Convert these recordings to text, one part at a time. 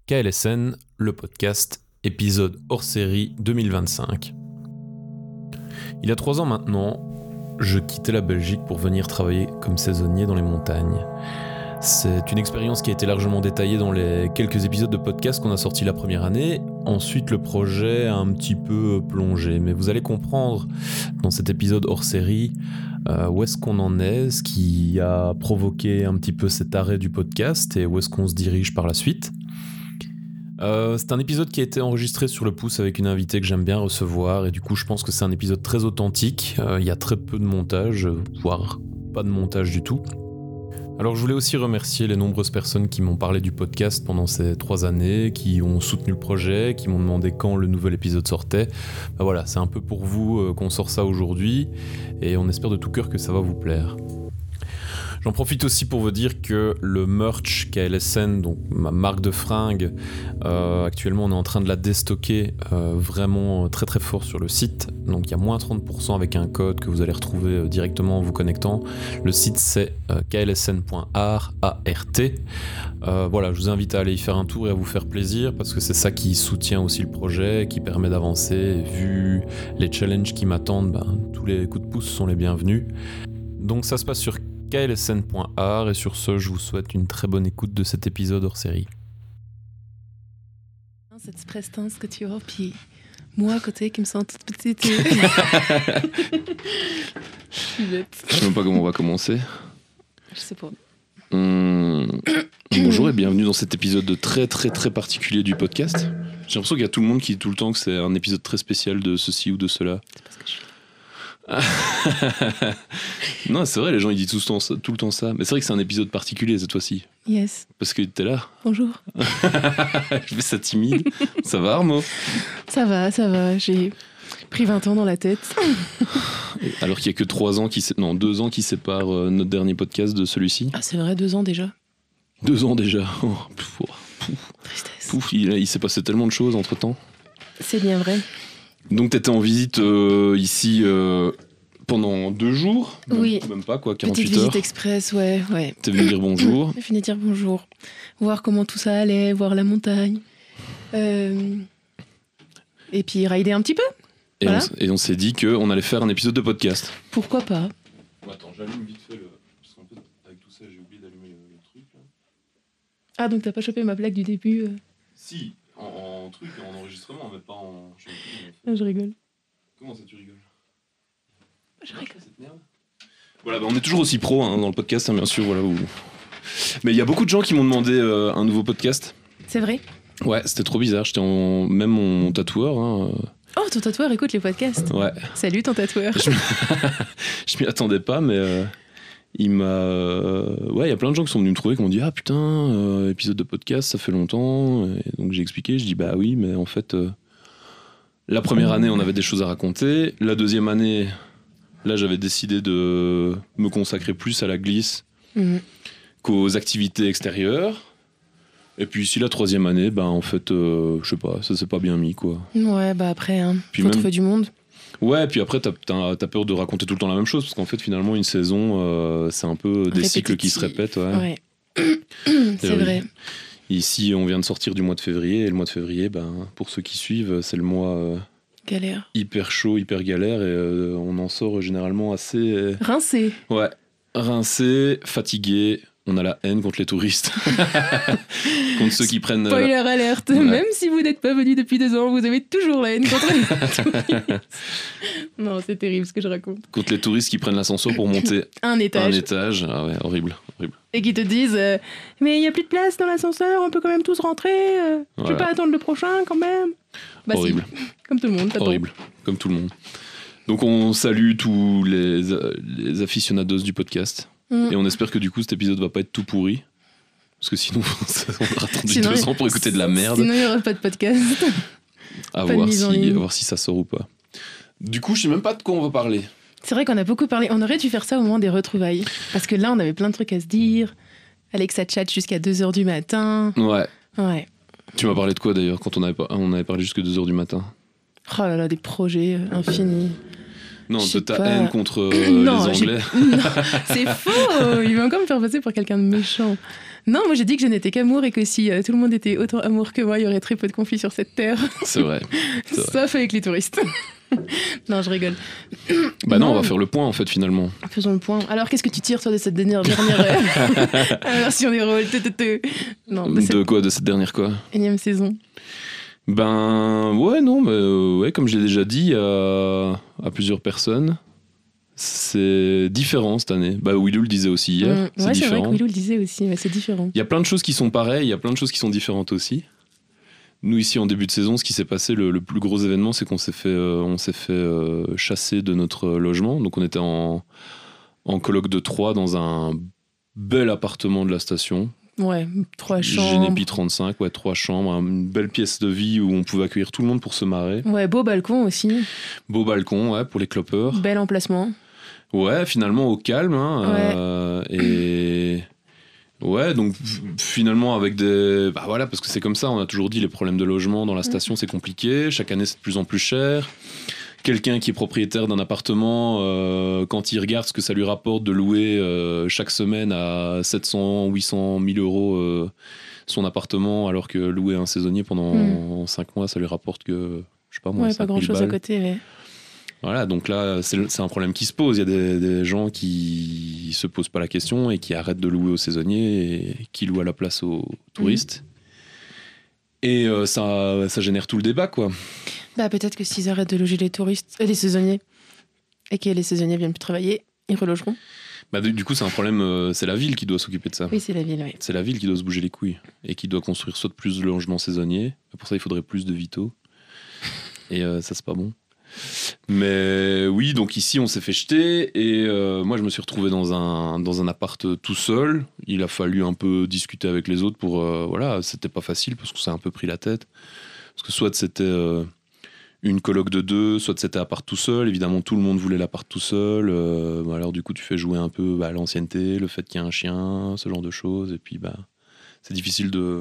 KLSN, le podcast, épisode hors série 2025. Il y a 3 ans maintenant, je quittais la Belgique pour venir travailler comme saisonnier dans les montagnes. C'est une expérience qui a été largement détaillée dans les quelques épisodes de podcast qu'on a sortis la première année. Ensuite, le projet a un petit peu plongé, mais vous allez comprendre dans cet épisode hors série où est-ce qu'on en est, ce qui a provoqué un petit peu cet arrêt du podcast et où est-ce qu'on se dirige par la suite. C'est un épisode qui a été enregistré sur le pouce avec une invitée que j'aime bien recevoir et du coup je pense que c'est un épisode très authentique. Il y a très peu de montage, voire pas de montage du tout. Alors je voulais aussi remercier les nombreuses personnes qui m'ont parlé du podcast pendant ces 3 années, qui ont soutenu le projet, qui m'ont demandé quand le nouvel épisode sortait. Voilà, c'est un peu pour vous qu'on sort ça aujourd'hui et on espère de tout cœur que ça va vous plaire. J'en profite aussi pour vous dire que le merch KLSN, donc ma marque de fringues, actuellement on est en train de la déstocker vraiment très très fort sur le site. Donc il y a moins 30% avec un code que vous allez retrouver directement en vous connectant. Le site c'est klsn.art. Voilà, je vous invite à aller y faire un tour et à vous faire plaisir parce que c'est ça qui soutient aussi le projet, qui permet d'avancer. Et vu les challenges qui m'attendent, tous les coups de pouce sont les bienvenus. Donc ça se passe sur klsn.art et sur ce, je vous souhaite une très bonne écoute de cet épisode hors série. Cette prestance que tu as, puis moi à côté qui me sens toute petite. Je suis bête. Je sais même pas comment on va commencer. Je sais pas. Bonjour et bienvenue dans cet épisode très très très particulier du podcast. J'ai l'impression qu'il y a tout le monde qui dit tout le temps que c'est un épisode très spécial de ceci ou de cela. C'est parce que je suis... Non, c'est vrai, les gens ils disent tout le temps ça. Mais c'est vrai que c'est un épisode particulier cette fois-ci. Yes. Parce que t'es là. Bonjour. Je fais ça timide. Ça va Armo? Ça va. J'ai pris 20 ans dans la tête. Alors qu'il y a que 2 ans qui séparent notre dernier podcast de celui-ci. Ah, c'est vrai, 2 ans déjà. 2 ans déjà. Oh, Tristesse. Il s'est passé tellement de choses entre temps. C'est bien vrai. Donc t'étais en visite ici pendant 2 jours. Oui. Même pas quoi, 48 Petite visite heures. express, ouais. T'es venu dire bonjour. Je venais dire bonjour. Voir comment tout ça allait, voir la montagne. Et puis rider un petit peu. Et, Voilà. on s'est dit qu'on allait faire un épisode de podcast. Pourquoi pas? Attends, j'allume vite fait parce qu'en fait, avec tout ça, j'ai oublié d'allumer le truc. Là. Ah, donc t'as pas chopé ma plaque du début Si, en truc, en enregistrement, mais pas en... Je rigole. Comment ça, tu rigoles? Je rigole. Cette merde. Voilà, on est toujours aussi pro dans le podcast, bien sûr. Voilà, mais il y a beaucoup de gens qui m'ont demandé un nouveau podcast. C'est vrai? Ouais, c'était trop bizarre. Même mon tatoueur. Oh, ton tatoueur écoute les podcasts. Ouais. Salut ton tatoueur. Je m'y attendais pas, mais il m'a... Ouais, il y a plein de gens qui sont venus me trouver, qui m'ont dit « Ah putain, épisode de podcast, ça fait longtemps. » Et donc j'ai expliqué, je dis « Bah oui, mais en fait, la première année, on avait des choses à raconter. La deuxième année, là, j'avais décidé de me consacrer plus à la glisse qu'aux activités extérieures. Et puis ici, la 3e année, en fait, je sais pas, ça s'est pas bien mis, quoi. Ouais, après, Puis faut même... trouver du monde. Ouais, puis après, t'as peur de raconter tout le temps la même chose, parce qu'en fait, finalement, une saison, c'est un peu des cycles qui se répètent. Ouais. C'est vrai. Ici, on vient de sortir du mois de février, et le mois de février, pour ceux qui suivent, c'est le mois galère. Hyper chaud, hyper galère, et on en sort généralement assez... Rincé. Ouais, rincé, fatigué. On a la haine contre les touristes. Contre ceux qui prennent... Spoiler alerte. Ouais. Même si vous n'êtes pas venu depuis 2 ans, vous avez toujours la haine contre les touristes. Non, c'est terrible ce que je raconte. Contre les touristes qui prennent l'ascenseur pour monter un étage. Ah ouais, horrible. Et qui te disent mais il n'y a plus de place dans l'ascenseur, on peut quand même tous rentrer. Je vais pas attendre le prochain quand même. Horrible. Si. Comme tout le monde. Horrible. Comme tout le monde. Donc on salue tous les aficionados du podcast. Et on espère que du coup cet épisode va pas être tout pourri. Parce que sinon on aura attendu 2 ans pour écouter de la merde. Sinon il n'y aura pas de podcast. À voir si ça sort ou pas. Du coup je sais même pas de quoi on va parler. C'est vrai qu'on a beaucoup parlé. On aurait dû faire ça au moment des retrouvailles. Parce que là on avait plein de trucs à se dire. Alexa chat jusqu'à 2h du matin. Ouais. Tu m'as parlé de quoi d'ailleurs quand on avait parlé jusqu'à 2h du matin? Oh là là, des projets infinis. Non, de ta haine contre les Anglais. Non, c'est faux. Il va encore me faire passer pour quelqu'un de méchant. Non, moi j'ai dit que je n'étais qu'amour et que si tout le monde était autant amour que moi, il y aurait très peu de conflits sur cette terre. C'est vrai. Sauf avec les touristes. Non, je rigole. Bah non, on va faire le point en fait finalement. Faisons le point. Alors, qu'est-ce que tu tires toi de cette dernière version des rôles? Non, de cette dernière quoi? Énième saison. Ben ouais, non, mais ouais, comme je l'ai déjà dit à plusieurs personnes, c'est différent cette année. Bah Willou le disait aussi hier. C'est différent. C'est vrai que Willou le disait aussi, mais c'est différent. Il y a plein de choses qui sont pareilles, il y a plein de choses qui sont différentes aussi. Nous ici en début de saison, ce qui s'est passé, le plus gros événement, c'est qu'on s'est fait chasser de notre logement. Donc on était en coloc de 3 dans un bel appartement de la station. Ouais, 3 chambres. Génépi 35, ouais, 3 chambres, une belle pièce de vie où on pouvait accueillir tout le monde pour se marrer. Ouais, beau balcon aussi. Beau balcon, ouais, pour les clopeurs. Bel emplacement. Ouais, finalement au calme. Et ouais, donc finalement avec des... Bah voilà, parce que c'est comme ça, on a toujours dit les problèmes de logement dans la station, c'est compliqué. Chaque année, c'est de plus en plus cher. Quelqu'un qui est propriétaire d'un appartement, quand il regarde ce que ça lui rapporte de louer chaque semaine à 700, 800, 1000 euros son appartement, alors que louer un saisonnier pendant 5 mois, ça lui rapporte que, je sais pas moi, 5 000 pas grand-chose balles. à côté, ouais. Voilà, donc là, c'est un problème qui se pose. Il y a des gens qui se posent pas la question et qui arrêtent de louer aux saisonniers et qui louent à la place aux touristes. Et ça génère tout le débat, quoi. Bah, peut-être que s'ils arrêtent de loger les touristes, les saisonniers, et que les saisonniers viennent plus travailler, ils relogeront. Bah, du coup, c'est un problème, c'est la ville qui doit s'occuper de ça. Oui, c'est la ville, oui. C'est la ville qui doit se bouger les couilles et qui doit construire soit plus de logements saisonniers. Pour ça, il faudrait plus de vitaux. Et ça, c'est pas bon. Mais oui, donc ici, on s'est fait jeter et moi, je me suis retrouvé dans un appart tout seul. Il a fallu un peu discuter avec les autres pour... voilà, c'était pas facile parce qu'on s'est un peu pris la tête. Parce que soit c'était... une coloc de 2, soit c'était appart tout seul. Évidemment, tout le monde voulait l'appart tout seul. Alors du coup, tu fais jouer un peu l'ancienneté, le fait qu'il y ait un chien, ce genre de choses. Et puis, c'est difficile de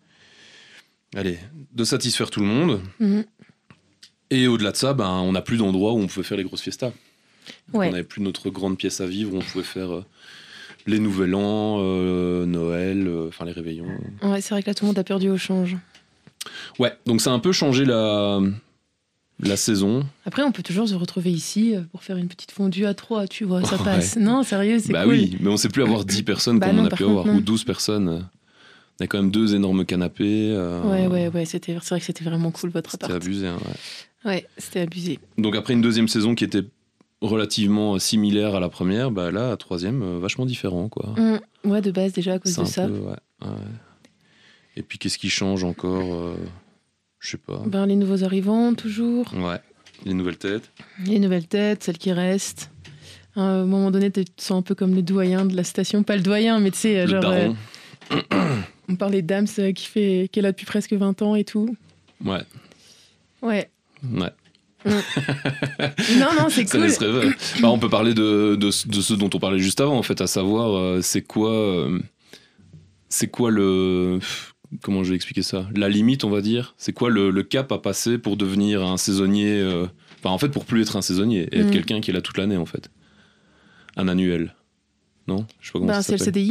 satisfaire tout le monde. Mm-hmm. Et au-delà de ça, on n'a plus d'endroit où on pouvait faire les grosses fiestas. Ouais. On n'avait plus notre grande pièce à vivre où on pouvait faire les Nouvel An, Noël, les réveillons. Ouais, c'est vrai que là, tout le monde a perdu au change. Ouais, donc ça a un peu changé la saison. Après, on peut toujours se retrouver ici pour faire une petite fondue à 3, tu vois, ça passe. Ouais. Non, sérieux, c'est cool. Oui, mais on ne sait plus avoir 10 personnes comme on a pu avoir, ou 12 personnes. On a quand même 2 énormes canapés. Ouais, c'est vrai que c'était vraiment cool, votre appart. C'était abusé, ouais. Ouais, c'était abusé. Donc après une deuxième saison qui était relativement similaire à la première, là, la troisième, vachement différent, quoi. Ouais, de base, déjà, à cause de ça. Ouais. Et puis, qu'est-ce qui change encore je sais pas. Les nouveaux arrivants, toujours. Ouais, les nouvelles têtes. Les nouvelles têtes, celles qui restent. À un moment donné, tu te sens un peu comme le doyen de la station. Pas le doyen, mais tu sais, le daron. On parlait d'Ams qui est là depuis presque 20 ans et tout. Ouais. Non, c'est cool. Ça laisse rêver. On peut parler de ce dont on parlait juste avant, en fait, à savoir, c'est quoi le... Comment je vais expliquer ça ? La limite, on va dire, c'est quoi le cap à passer pour devenir un saisonnier en fait, pour plus être un saisonnier et être quelqu'un qui est là toute l'année, en fait. Un annuel. Non ? Je sais pas comment ça s'appelle. C'est le CDI ?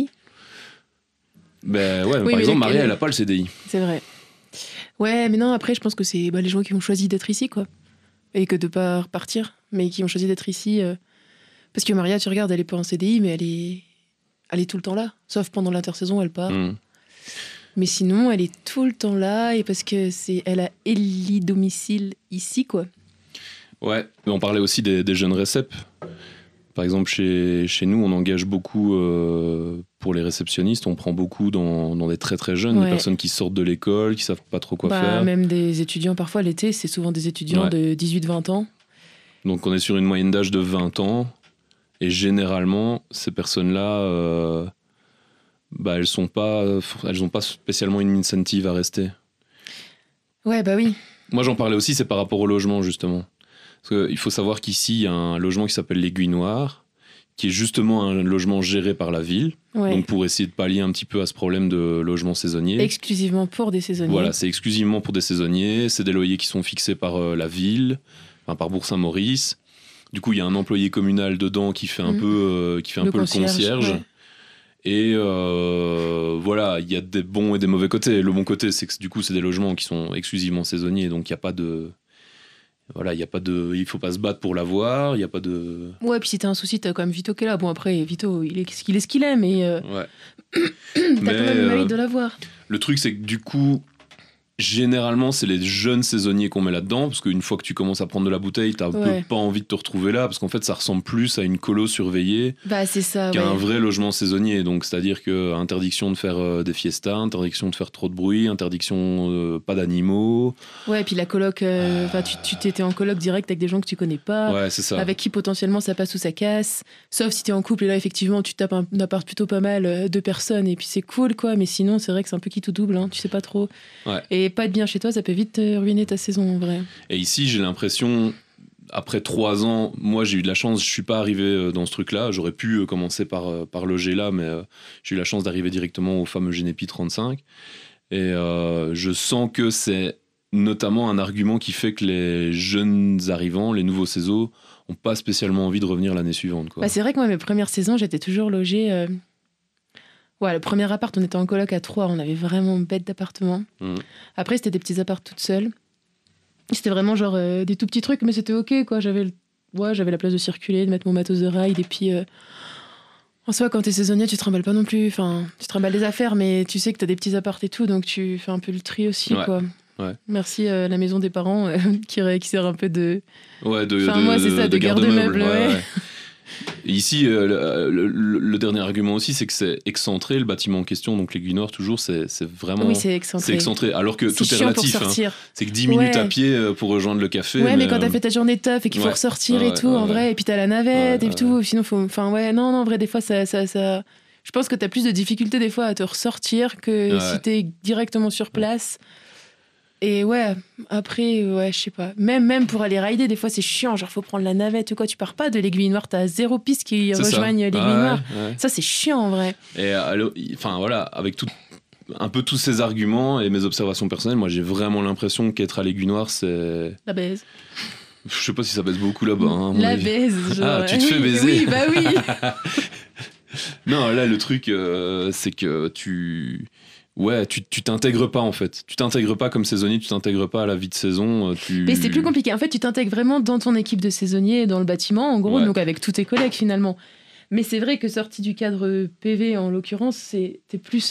Oui, par exemple, Maria, elle n'a pas le CDI. C'est vrai. Ouais, mais non, après, je pense que c'est les gens qui ont choisi d'être ici, quoi. Et que de pas repartir, mais qui ont choisi d'être ici. Parce que Maria, tu regardes, elle est pas en CDI, mais elle est tout le temps là. Sauf pendant l'intersaison, elle part. Mais sinon, elle est tout le temps là, et parce que elle a éli domicile ici, quoi. Ouais, mais on parlait aussi des jeunes récep. Par exemple, chez nous, on engage beaucoup pour les réceptionnistes. On prend beaucoup dans des très très jeunes, des personnes qui sortent de l'école, qui savent pas trop quoi faire. Même des étudiants, parfois l'été, c'est souvent des étudiants de 18-20 ans. Donc on est sur une moyenne d'âge de 20 ans. Et généralement, ces personnes-là, elles ont pas spécialement une incentive à rester. Ouais, oui. Moi, j'en parlais aussi, c'est par rapport au logement, justement. Parce qu'il faut savoir qu'ici, il y a un logement qui s'appelle l'Aiguille Noire, qui est justement un logement géré par la ville, donc pour essayer de pallier un petit peu à ce problème de logement saisonnier. Exclusivement pour des saisonniers. Voilà, c'est exclusivement pour des saisonniers, c'est des loyers qui sont fixés par la ville, par Bourg-Saint-Maurice. Du coup, il y a un employé communal dedans qui fait un peu le concierge. Et voilà, il y a des bons et des mauvais côtés. Le bon côté, c'est que du coup, c'est des logements qui sont exclusivement saisonniers, donc il n'y a pas de... Voilà, il faut pas se battre pour l'avoir, il y a pas de... Ouais, puis si t'as un souci, t'as quand même Vito qui est là. Bon, après, Vito, il est ce qu'il est, mais Ouais. t'as quand même le mérite de l'avoir. Le truc, c'est que du coup, généralement, c'est les jeunes saisonniers qu'on met là-dedans, parce qu'une fois que tu commences à prendre de la bouteille, t'as un peu pas envie de te retrouver là, parce qu'en fait, ça ressemble plus à une colo surveillée C'est ça, qu'à un vrai logement saisonnier. Donc, c'est-à-dire que interdiction de faire des fiestas, interdiction de faire trop de bruit, interdiction pas d'animaux. Ouais, et puis la coloc, tu t'étais en coloc direct avec des gens que tu connais pas, Ouais, c'est ça. avec qui potentiellement ça passe ou ça casse. Sauf si t'es en couple, et là, effectivement, tu tapes un appart plutôt pas mal, 2 personnes, et puis c'est cool, quoi. Mais sinon, c'est vrai que c'est un peu qui tout double, hein, tu sais pas trop. Ouais. Et pas être bien chez toi, ça peut vite ruiner ta saison, en vrai. Et ici, j'ai l'impression, après 3 ans, moi j'ai eu de la chance, je suis pas arrivé dans ce truc-là. J'aurais pu commencer par loger là, mais j'ai eu la chance d'arriver directement au fameux Genepi 35. Et je sens que c'est notamment un argument qui fait que les jeunes arrivants, les nouveaux saisons, ont pas spécialement envie de revenir l'année suivante, quoi. C'est vrai que moi, mes premières saisons, j'étais toujours logée. Ouais, le premier appart, on était en coloc à 3, on avait vraiment bête d'appartement. Après, c'était des petits apparts toutes seules. C'était vraiment genre des tout petits trucs, mais c'était ok, quoi. J'avais la place de circuler, de mettre mon matos de ride, et puis en soi, quand t'es saisonnier, tu te remballes pas non plus. Enfin, tu te remballes des affaires, mais tu sais que t'as des petits apparts et tout, donc tu fais un peu le tri aussi, quoi. Ouais. Merci la maison des parents qui sert un peu de... Ouais, moi, c'est ça, de garde-meuble, ouais. Et ici, le dernier argument aussi, c'est que c'est excentré, le bâtiment en question, donc l'Aiguille Noire, toujours, c'est vraiment... Oui, c'est excentré. C'est excentré, alors que tout est relatif. Hein. C'est que 10 minutes à pied pour rejoindre le café. Ouais, mais quand t'as fait ta journée de taf et qu'il faut ressortir et tout, en vrai, et puis t'as la navette et tout, sinon faut... Enfin, non, en vrai, des fois, ça... Je pense que t'as plus de difficultés, des fois, à te ressortir que si t'es directement sur place. Et après, je sais pas. Même pour aller rider, des fois, c'est chiant. Genre, faut prendre la navette ou quoi. Tu pars pas de l'Aiguille Noire, t'as 0 piste qui rejoignent l'Aiguille Noire. Ouais. Ça, c'est chiant, en vrai. Et enfin, voilà, avec un peu tous ces arguments et mes observations personnelles, moi, j'ai vraiment l'impression qu'être à l'Aiguille Noire, c'est... La baise. Je sais pas si ça baise beaucoup là-bas. Hein, la baise, genre... tu te fais baiser. Oui, bah oui. Non, là, le truc, c'est que tu t'intègres pas en fait. Tu t'intègres pas comme saisonnier, tu t'intègres pas à la vie de saison. Mais c'est plus compliqué. En fait, tu t'intègres vraiment dans ton équipe de saisonniers, dans le bâtiment, en gros, donc avec tous tes collègues finalement. Mais c'est vrai que sorti du cadre PV, en l'occurrence, t'es plus...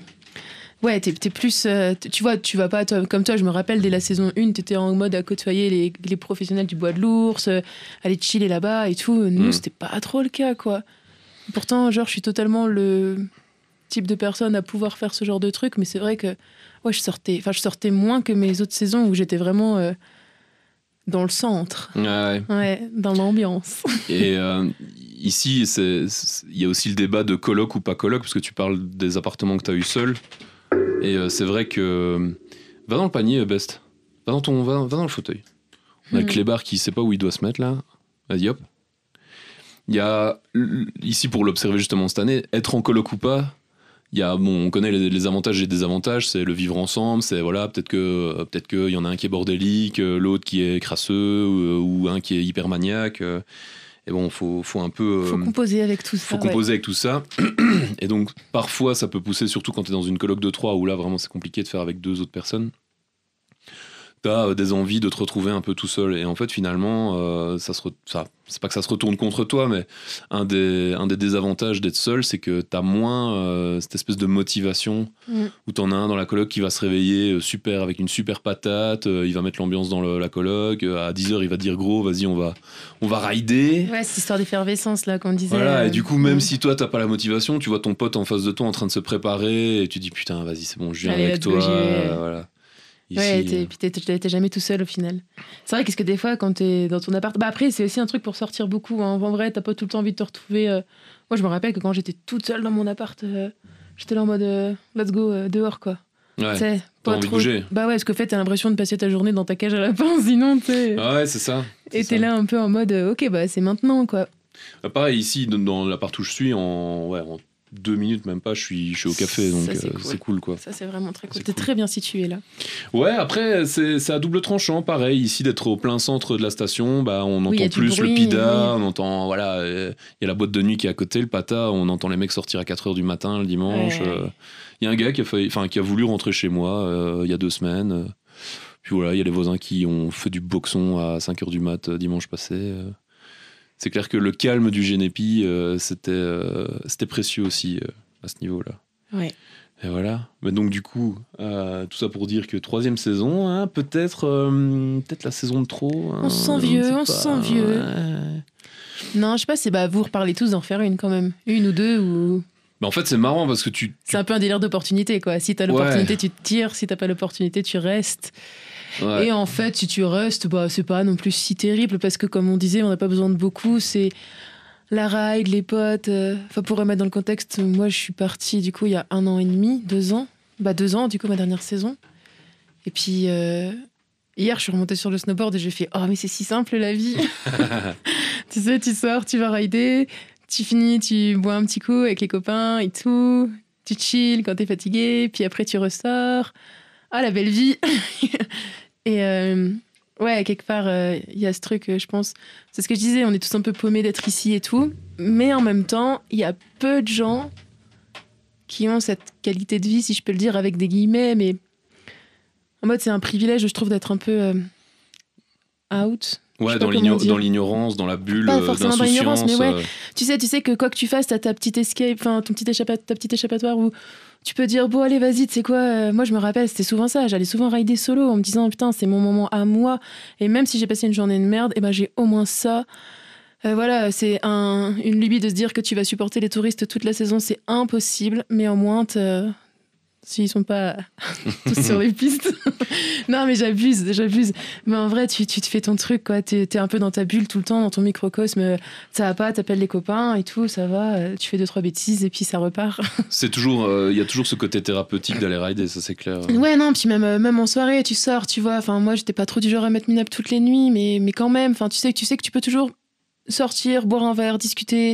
t'es plus... tu vois, tu vas pas... comme toi, je me rappelle, dès la saison 1, t'étais en mode à côtoyer les professionnels du Bois de l'Ours, aller chiller là-bas et tout. Nous, c'était pas trop le cas, quoi. Pourtant, genre, je suis totalement le... type de personne à pouvoir faire ce genre de truc, mais c'est vrai que je sortais moins que mes autres saisons où j'étais vraiment dans le centre, dans l'ambiance. Et ici, il y a aussi le débat de coloc ou pas coloc, parce que tu parles des appartements que tu as eu seul, et c'est vrai que va dans le panier, Best, va dans le fauteuil. On a le clébard qui sait pas où il doit se mettre là, vas-y hop. Il y a ici, pour l'observer justement cette année, être en coloc ou pas, on connaît les avantages et les désavantages, c'est le vivre ensemble, c'est peut-être que y en a un qui est bordélique, l'autre qui est crasseux, ou un qui est hyper maniaque. Et bon, faut un peu... faut composer avec tout ça. Faut composer avec tout ça. Et donc, parfois, ça peut pousser, surtout quand t'es dans une coloc de 3, où là, vraiment, c'est compliqué de faire avec 2 autres personnes. T'as des envies de te retrouver un peu tout seul. Et en fait, finalement, c'est pas que ça se retourne contre toi, mais un des désavantages d'être seul, c'est que t'as moins cette espèce de motivation où t'en as un dans la coloc qui va se réveiller super avec une super patate, il va mettre l'ambiance dans la coloc, à 10h il va dire gros, vas-y on va rider. Ouais, cette histoire d'effervescence là qu'on disait. Voilà, et du coup même si toi t'as pas la motivation, tu vois ton pote en face de toi en train de se préparer et tu dis putain vas-y c'est bon, je viens avec toi, voilà. Ici, et puis t'es jamais tout seul au final. C'est vrai qu'est-ce que des fois quand t'es dans ton appart, après c'est aussi un truc pour sortir beaucoup, hein. En vrai t'as pas tout le temps envie de te retrouver. Moi je me rappelle que quand j'étais toute seule dans mon appart, j'étais là en mode let's go dehors quoi. Ouais, pas envie de bouger. Bah ouais, parce qu'en fait t'as l'impression de passer ta journée dans ta cage à lapin sinon t'sais. Ah ouais c'est ça. Et t'es là un peu en mode ok bah c'est maintenant quoi. Pareil ici dans l'appart où je suis, en 2 minutes, même pas, je suis au café, donc Ça, c'est cool, quoi. Ça, c'est vraiment très cool. C'est T'es cool. très bien situé, là. Ouais, après, c'est à double tranchant, pareil. Ici, d'être au plein centre de la station, bah, on Oui, y entend a du plus bruit, le PIDA, oui. on entend, voilà, il y a la boîte de nuit qui est à côté, le PATA, on entend les mecs sortir à 4h du matin le dimanche. Ouais. Il y a un gars qui a voulu rentrer chez moi il y a 2 semaines. Puis voilà, il y a les voisins qui ont fait du boxon à 5h du mat dimanche passé. C'est clair que le calme du Génépi, c'était précieux aussi à ce niveau-là. Ouais. Et voilà. Mais donc du coup, tout ça pour dire que 3e saison, hein, peut-être la saison de trop. Hein, On se sent vieux, sait on se pas. sent vieux. Ouais. Non, je sais pas, vous reparlez tous d'en faire une quand même. Une ou deux, ou... Mais en fait, c'est marrant parce que C'est un peu un délire d'opportunité, quoi. Si t'as l'opportunité, tu te tires. Si t'as pas l'opportunité, tu restes. Ouais. Et en fait, si tu restes, c'est pas non plus si terrible parce que, comme on disait, on n'a pas besoin de beaucoup. C'est la ride, les potes. Pour remettre dans le contexte, moi, je suis partie, du coup, il y a 1 an et demi, 2 ans. 2 ans, du coup, ma dernière saison. Et puis, hier, je suis remontée sur le snowboard et j'ai fait « Oh, mais c'est si simple, la vie !» Tu sais, tu sors, tu vas rider, tu finis, tu bois un petit coup avec les copains et tout. Tu chill quand t'es fatigué, puis après, tu ressors. Ah, la belle vie. Et ouais, quelque part, il y a ce truc, je pense. C'est ce que je disais, on est tous un peu paumés d'être ici et tout. Mais en même temps, il y a peu de gens qui ont cette qualité de vie, si je peux le dire, avec des guillemets. Mais en mode, c'est un privilège, je trouve, d'être un peu out. Ouais, dans l'ignorance, dans la bulle Pas forcément dans l'ignorance, d'insouciance. mais ouais. Tu sais que quoi que tu fasses, t'as ta petite escape, ta petite échappatoire où tu peux dire bon allez vas-y, tu sais quoi, moi je me rappelle, c'était souvent ça, j'allais souvent rider solo en me disant putain c'est mon moment à moi, et même si j'ai passé une journée de merde, et ben j'ai au moins ça. Voilà, c'est une lubie de se dire que tu vas supporter les touristes toute la saison, c'est impossible, mais au moins s'ils sont pas tous sur les pistes. Non, mais j'abuse. Mais en vrai, tu te fais ton truc, quoi. T'es un peu dans ta bulle tout le temps, dans ton microcosme. Ça va pas, t'appelles les copains et tout, ça va. Tu fais 2-3 bêtises et puis ça repart. C'est toujours, il y a toujours ce côté thérapeutique d'aller rider, ça c'est clair. Ouais, non, puis même en soirée, tu sors, tu vois. Enfin, moi, j'étais pas trop du genre à mettre Minap toutes les nuits, mais quand même. Enfin, tu sais que tu peux toujours sortir, boire un verre, discuter.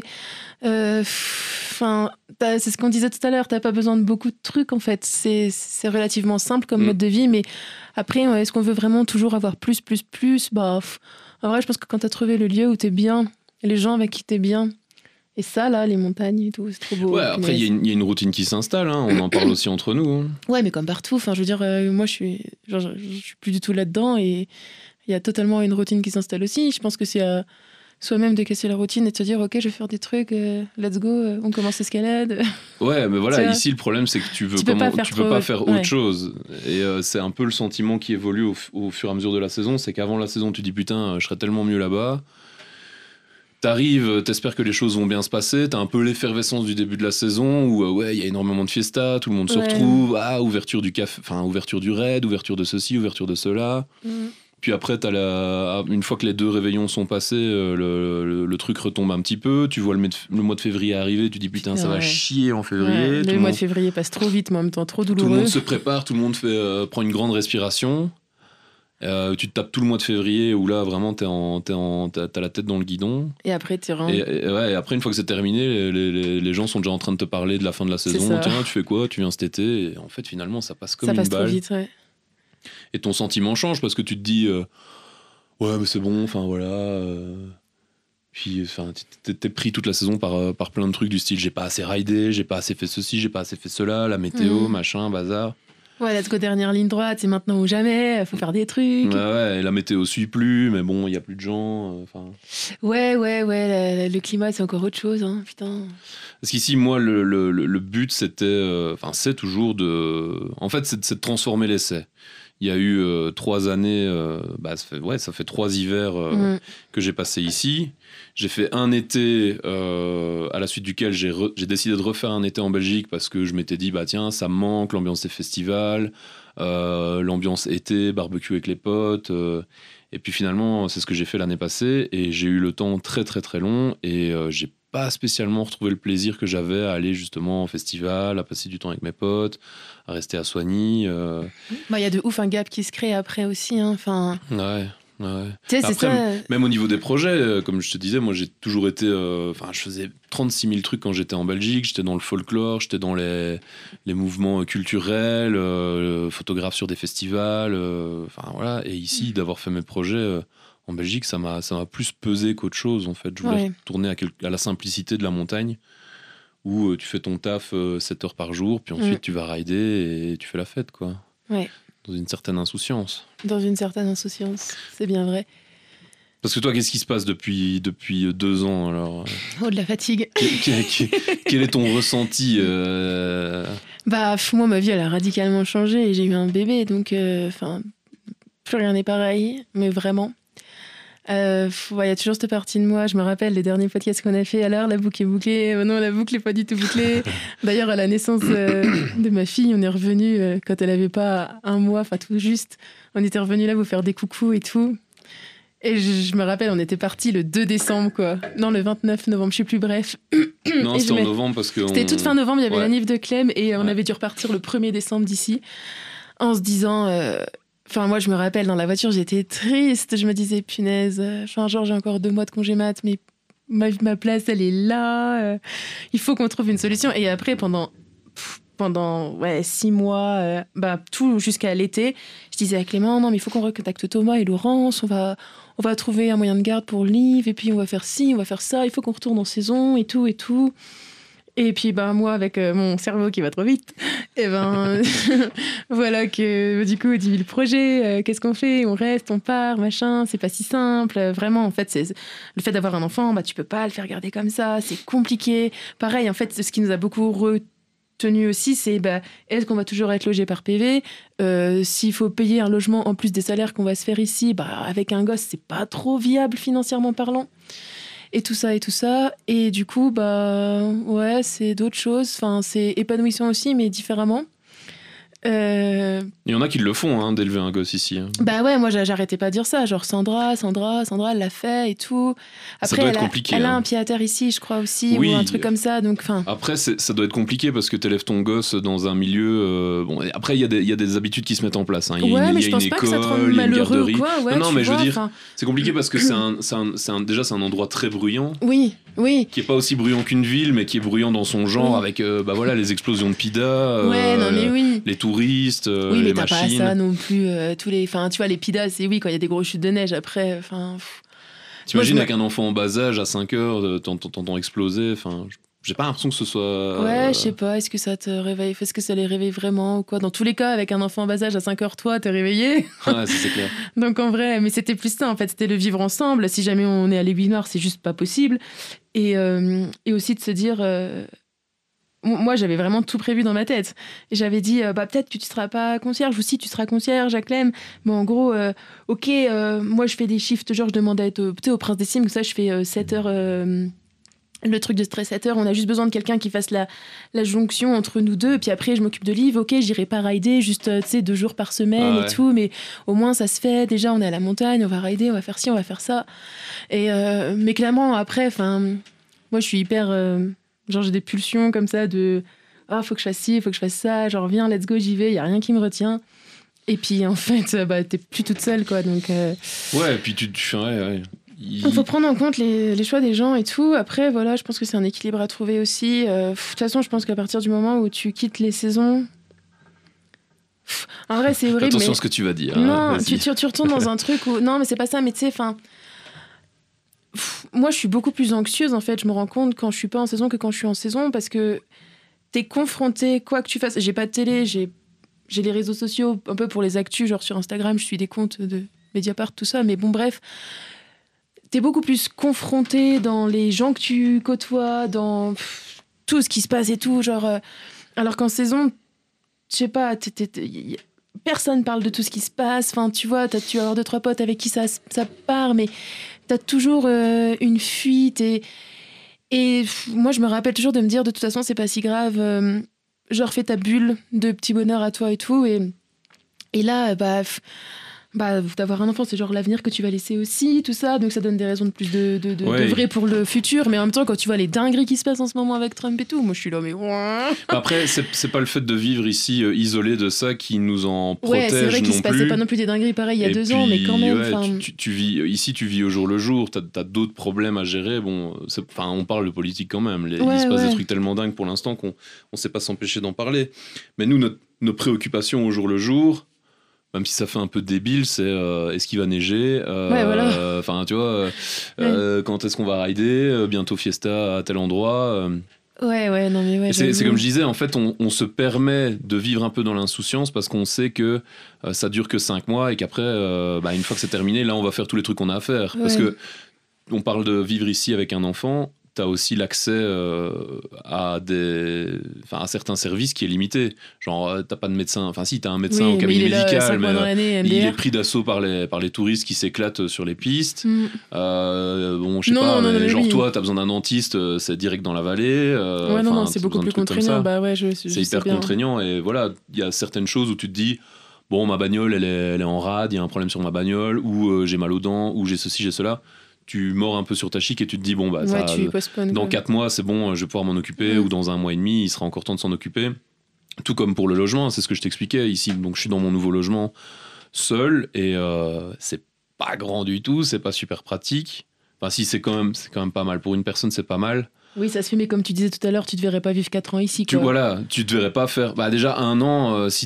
C'est ce qu'on disait tout à l'heure, t'as pas besoin de beaucoup de trucs en fait, c'est relativement simple comme mode de vie, mais après est-ce qu'on veut vraiment toujours avoir plus en vrai je pense que quand t'as trouvé le lieu où t'es bien, les gens avec qui t'es bien, et ça là, les montagnes et tout, c'est trop beau. Ouais, après il y a une routine qui s'installe, hein, on en parle aussi entre nous. Hein. Ouais, mais comme partout, je veux dire, moi je suis plus du tout là-dedans, et il y a totalement une routine qui s'installe aussi. Je pense que c'est soi-même de casser la routine et de se dire ok, je vais faire des trucs, let's go, on commence l'escalade. Ouais, mais voilà, ici le problème c'est que tu peux pas faire autre chose, et c'est un peu le sentiment qui évolue au fur et à mesure de la saison. C'est qu'avant la saison tu dis putain je serais tellement mieux là-bas, t'arrives, t'espères que les choses vont bien se passer, t'as un peu l'effervescence du début de la saison où ouais il y a énormément de fiesta, tout le monde se retrouve, ouverture du café, ouverture du raid, ouverture de ceci, ouverture de cela. Puis après, une fois que les 2 réveillons sont passés, le truc retombe un petit peu. Tu vois le mois de février arriver, tu dis putain, ça va chier en février. Le mois de février passe trop vite, mais en même temps trop douloureux. Tout le monde se prépare, tout le monde prend une grande respiration. Tu te tapes tout le mois de février où là, vraiment, t'as la tête dans le guidon. Et après, tu rentres. Et après, une fois que c'est terminé, les gens sont déjà en train de te parler de la fin de la saison. Tiens, tu fais quoi ? Tu viens cet été ? Et en fait, finalement, ça passe comme une balle. Ça passe trop vite, ouais. Et ton sentiment change parce que tu te dis ouais mais c'est bon, puis t'es pris toute la saison par plein de trucs du style j'ai pas assez ridé, j'ai pas assez fait ceci, j'ai pas assez fait cela, la météo, machin, bazar. Ouais, let's go, dernière ligne droite, c'est maintenant ou jamais, faut faire des trucs. Ouais, et la météo suit plus, mais bon, il y a plus de gens. Ouais, le climat c'est encore autre chose, hein, putain. Parce qu'ici, moi, le but c'était, c'est toujours c'est de transformer l'essai. Il y a eu 3 années, ça fait 3 hivers que j'ai passé ici. J'ai fait un été à la suite duquel j'ai décidé de refaire un été en Belgique parce que je m'étais dit, tiens, ça me manque, l'ambiance des festivals, l'ambiance été, barbecue avec les potes. Et puis finalement, c'est ce que j'ai fait l'année passée et j'ai eu le temps très très très long et j'ai pas spécialement retrouvé le plaisir que j'avais à aller justement en festival, à passer du temps avec mes potes, à rester à Soigny. Y a de ouf un gap qui se crée après aussi. Hein, Ouais. Ouais. Tu sais, c'est Après, ça. même au niveau des projets, comme je te disais, moi j'ai toujours été. Enfin, je faisais 36 000 trucs quand j'étais en Belgique. J'étais dans le folklore, j'étais dans les mouvements culturels, photographe sur des festivals. Enfin voilà. Et ici, d'avoir fait mes projets en Belgique, ça m'a plus pesé qu'autre chose en fait. Je voulais retourner à la simplicité de la montagne où tu fais ton taf 7 heures par jour, puis ensuite tu vas rider et tu fais la fête, quoi. Ouais. Dans une certaine insouciance. Dans une certaine insouciance, c'est bien vrai. Parce que toi, qu'est-ce qui se passe depuis 2 ans alors Oh, de la fatigue. Quel est ton ressenti Bah, moi, ma vie, elle a radicalement changé et j'ai eu un bébé, donc plus rien n'est pareil, mais vraiment. Il y a toujours cette partie de moi, je me rappelle les derniers podcasts qu'on a fait, alors la boucle est bouclée, non, la boucle n'est pas du tout bouclée. D'ailleurs, à la naissance de ma fille, on est revenu quand elle n'avait pas 1 mois, enfin tout juste, on était revenu là vous faire des coucous et tout. Et je me rappelle, on était partis le 2 décembre, quoi. Non, le 29 novembre, je sais plus, bref. Non, c'était en novembre parce que... C'était toute fin novembre, il y avait la nif de Clem et on Ouais. avait dû repartir le 1er décembre d'ici, en se disant... Enfin, moi, je me rappelle, dans la voiture, j'étais triste. Je me disais, punaise, genre, j'ai encore 2 mois de congé mat, mais ma place, elle est là. Il faut qu'on trouve une solution. Et après, pendant 6 mois, tout jusqu'à l'été, je disais à Clément, non, mais il faut qu'on recontacte Thomas et Laurence. On va trouver un moyen de garde pour Liv, et puis on va faire ci, on va faire ça. Il faut qu'on retourne en saison, et tout, et tout. Et puis, moi, avec mon cerveau qui va trop vite, et voilà que, du coup, on dit le projet, qu'est-ce qu'on fait? On reste, on part, machin, c'est pas si simple. Vraiment, en fait, c'est le fait d'avoir un enfant, tu peux pas le faire garder comme ça, c'est compliqué. Pareil, en fait, ce qui nous a beaucoup retenu aussi, c'est est-ce qu'on va toujours être logé par PV? S'il faut payer un logement en plus des salaires qu'on va se faire ici, avec un gosse, c'est pas trop viable financièrement parlant. Et tout ça. Et du coup, c'est d'autres choses. Enfin, c'est épanouissant aussi, mais différemment. Il y en a qui le font, d'élever un gosse ici. Moi, j'arrêtais pas de dire ça. Genre, Sandra, elle l'a fait et tout. Après, ça doit être compliqué. Elle a un pied à terre ici, je crois aussi, oui. ou un truc comme ça. Donc, après, ça doit être compliqué parce que t'élèves ton gosse dans un milieu... après, il y a des habitudes qui se mettent en place. Mais je pense pas que ça te rende malheureux ou quoi. Ouais, non, mais je veux dire, c'est compliqué parce que déjà, c'est un endroit très bruyant. Oui. Qui est pas aussi bruyant qu'une ville, mais qui est bruyant dans son genre, avec les explosions de PIDA, les touristes, oui, mais les t'as machines. pas ça non plus. Tous les, tu vois, les PIDA, c'est quand il y a des grosses chutes de neige. Après, T'imagines avec un enfant en bas âge à 5 heures, t'entends exploser. J'ai pas l'impression que ce soit. Ouais, je sais pas. Est-ce que ça te réveille? Est-ce que ça les réveille vraiment ou quoi? Dans tous les cas, avec un enfant en bas âge à 5 heures, toi, t'es réveillé. Ouais, c'est clair. Donc en vrai, mais c'était plus ça en fait. C'était le vivre ensemble. Si jamais on est à l'Aiguille Noire, c'est juste pas possible. Et aussi de se dire. Moi, j'avais vraiment tout prévu dans ma tête. Et j'avais dit, peut-être que tu seras pas concierge, ou si tu seras concierge, Jacqueline. Mais en gros, moi, je fais des shifts. Genre, je demande à être au Prince des Cimes, comme ça, je fais 7 heures. Le truc de stress 7 heures, on a juste besoin de quelqu'un qui fasse la jonction entre nous deux. Et puis après, je m'occupe de Liv. Ok, j'irai pas rider, juste 2 jours par semaine et tout. Mais au moins, ça se fait. Déjà, on est à la montagne, on va rider, on va faire ci, on va faire ça. Et, mais clairement, après, moi, je suis hyper. J'ai des pulsions comme ça de faut que je fasse ci, faut que je fasse ça, genre viens, let's go, j'y vais, il y a rien qui me retient. Et puis en fait, t'es plus toute seule, quoi. Donc, ouais, et puis tu il faut prendre en compte les choix des gens et tout. Après, voilà, je pense que c'est un équilibre à trouver aussi. De toute façon, je pense qu'à partir du moment où tu quittes les saisons. En vrai, c'est horrible. Attention à ce que tu vas dire. Non, tu retournes dans un truc où. Non, mais c'est pas ça, mais tu sais, moi, je suis beaucoup plus anxieuse, en fait. Je me rends compte quand je suis pas en saison que quand je suis en saison, parce que t'es confronté, quoi que tu fasses. J'ai pas de télé, j'ai les réseaux sociaux un peu pour les actus, genre sur Instagram, je suis des comptes de Mediapart, tout ça. Mais bon, bref, t'es beaucoup plus confronté dans les gens que tu côtoies, dans tout ce qui se passe et tout. Genre, alors qu'en saison, je sais pas, personne parle de tout ce qui se passe. Enfin, tu vois, tu vas avoir 2-3 potes avec qui ça part, mais t'as toujours une fuite. Et moi, je me rappelle toujours de me dire, de toute façon, c'est pas si grave. Genre, fais ta bulle de petit bonheur à toi et tout. Et là, Bah, d'avoir un enfant, c'est genre l'avenir que tu vas laisser aussi, tout ça, donc ça donne des raisons de plus de Ouais. vrai pour le futur, mais en même temps, quand tu vois les dingueries qui se passent en ce moment avec Trump et tout, moi je suis là, mais Après, c'est pas le fait de vivre ici isolé de ça qui nous en ouais, c'est protège vrai qu'il non se passait plus. pas non plus des dingueries pareilles il y a Et 2 ans, mais puis, quand même. ouais, tu vis ici, tu vis au jour le jour. T'as d'autres problèmes à gérer. Bon, on parle de politique quand même. Il se passe des trucs tellement dingues pour l'instant qu'on sait pas s'empêcher d'en parler. Mais nous, nos préoccupations au jour le jour, même si ça fait un peu débile, c'est est-ce qu'il va neiger, voilà. enfin tu vois, quand est-ce qu'on va rider, bientôt fiesta à tel endroit. Ouais, non mais ouais. Et c'est comme je disais, en fait, on se permet de vivre un peu dans l'insouciance parce qu'on sait que ça dure que 5 mois et qu'après, une fois que c'est terminé, là, on va faire tous les trucs qu'on a à faire. Parce que on parle de vivre ici avec un enfant, t'as aussi l'accès à certains services qui est limité. Genre, t'as pas de médecin. Enfin, si, t'as un médecin au cabinet médical, mais il est pris d'assaut par les touristes qui s'éclatent sur les pistes. Bon, je sais pas, genre toi, t'as besoin d'un dentiste, c'est direct dans la vallée. Non, c'est beaucoup plus contraignant. Bah ouais, c'est hyper contraignant. Et voilà, il y a certaines choses où tu te dis, bon, ma bagnole, elle est en rade, il y a un problème sur ma bagnole, ou j'ai mal aux dents, ou j'ai ceci, j'ai cela. Tu mords un peu sur ta chic et tu te dis bon bah ça, dans 4 mois c'est bon, je vais pouvoir m'en occuper, ou dans 1 mois et demi il sera encore temps de s'en occuper. Tout comme pour le logement, c'est ce que je t'expliquais ici. Donc je suis dans mon nouveau logement seul et c'est pas grand du tout, c'est pas super pratique. Enfin si, c'est quand même pas mal pour une personne, c'est pas mal. Oui, ça se fait, mais comme tu disais tout à l'heure, tu te verrais pas vivre 4 ans ici, quoi. Tu te verrais pas faire déjà 1 an ici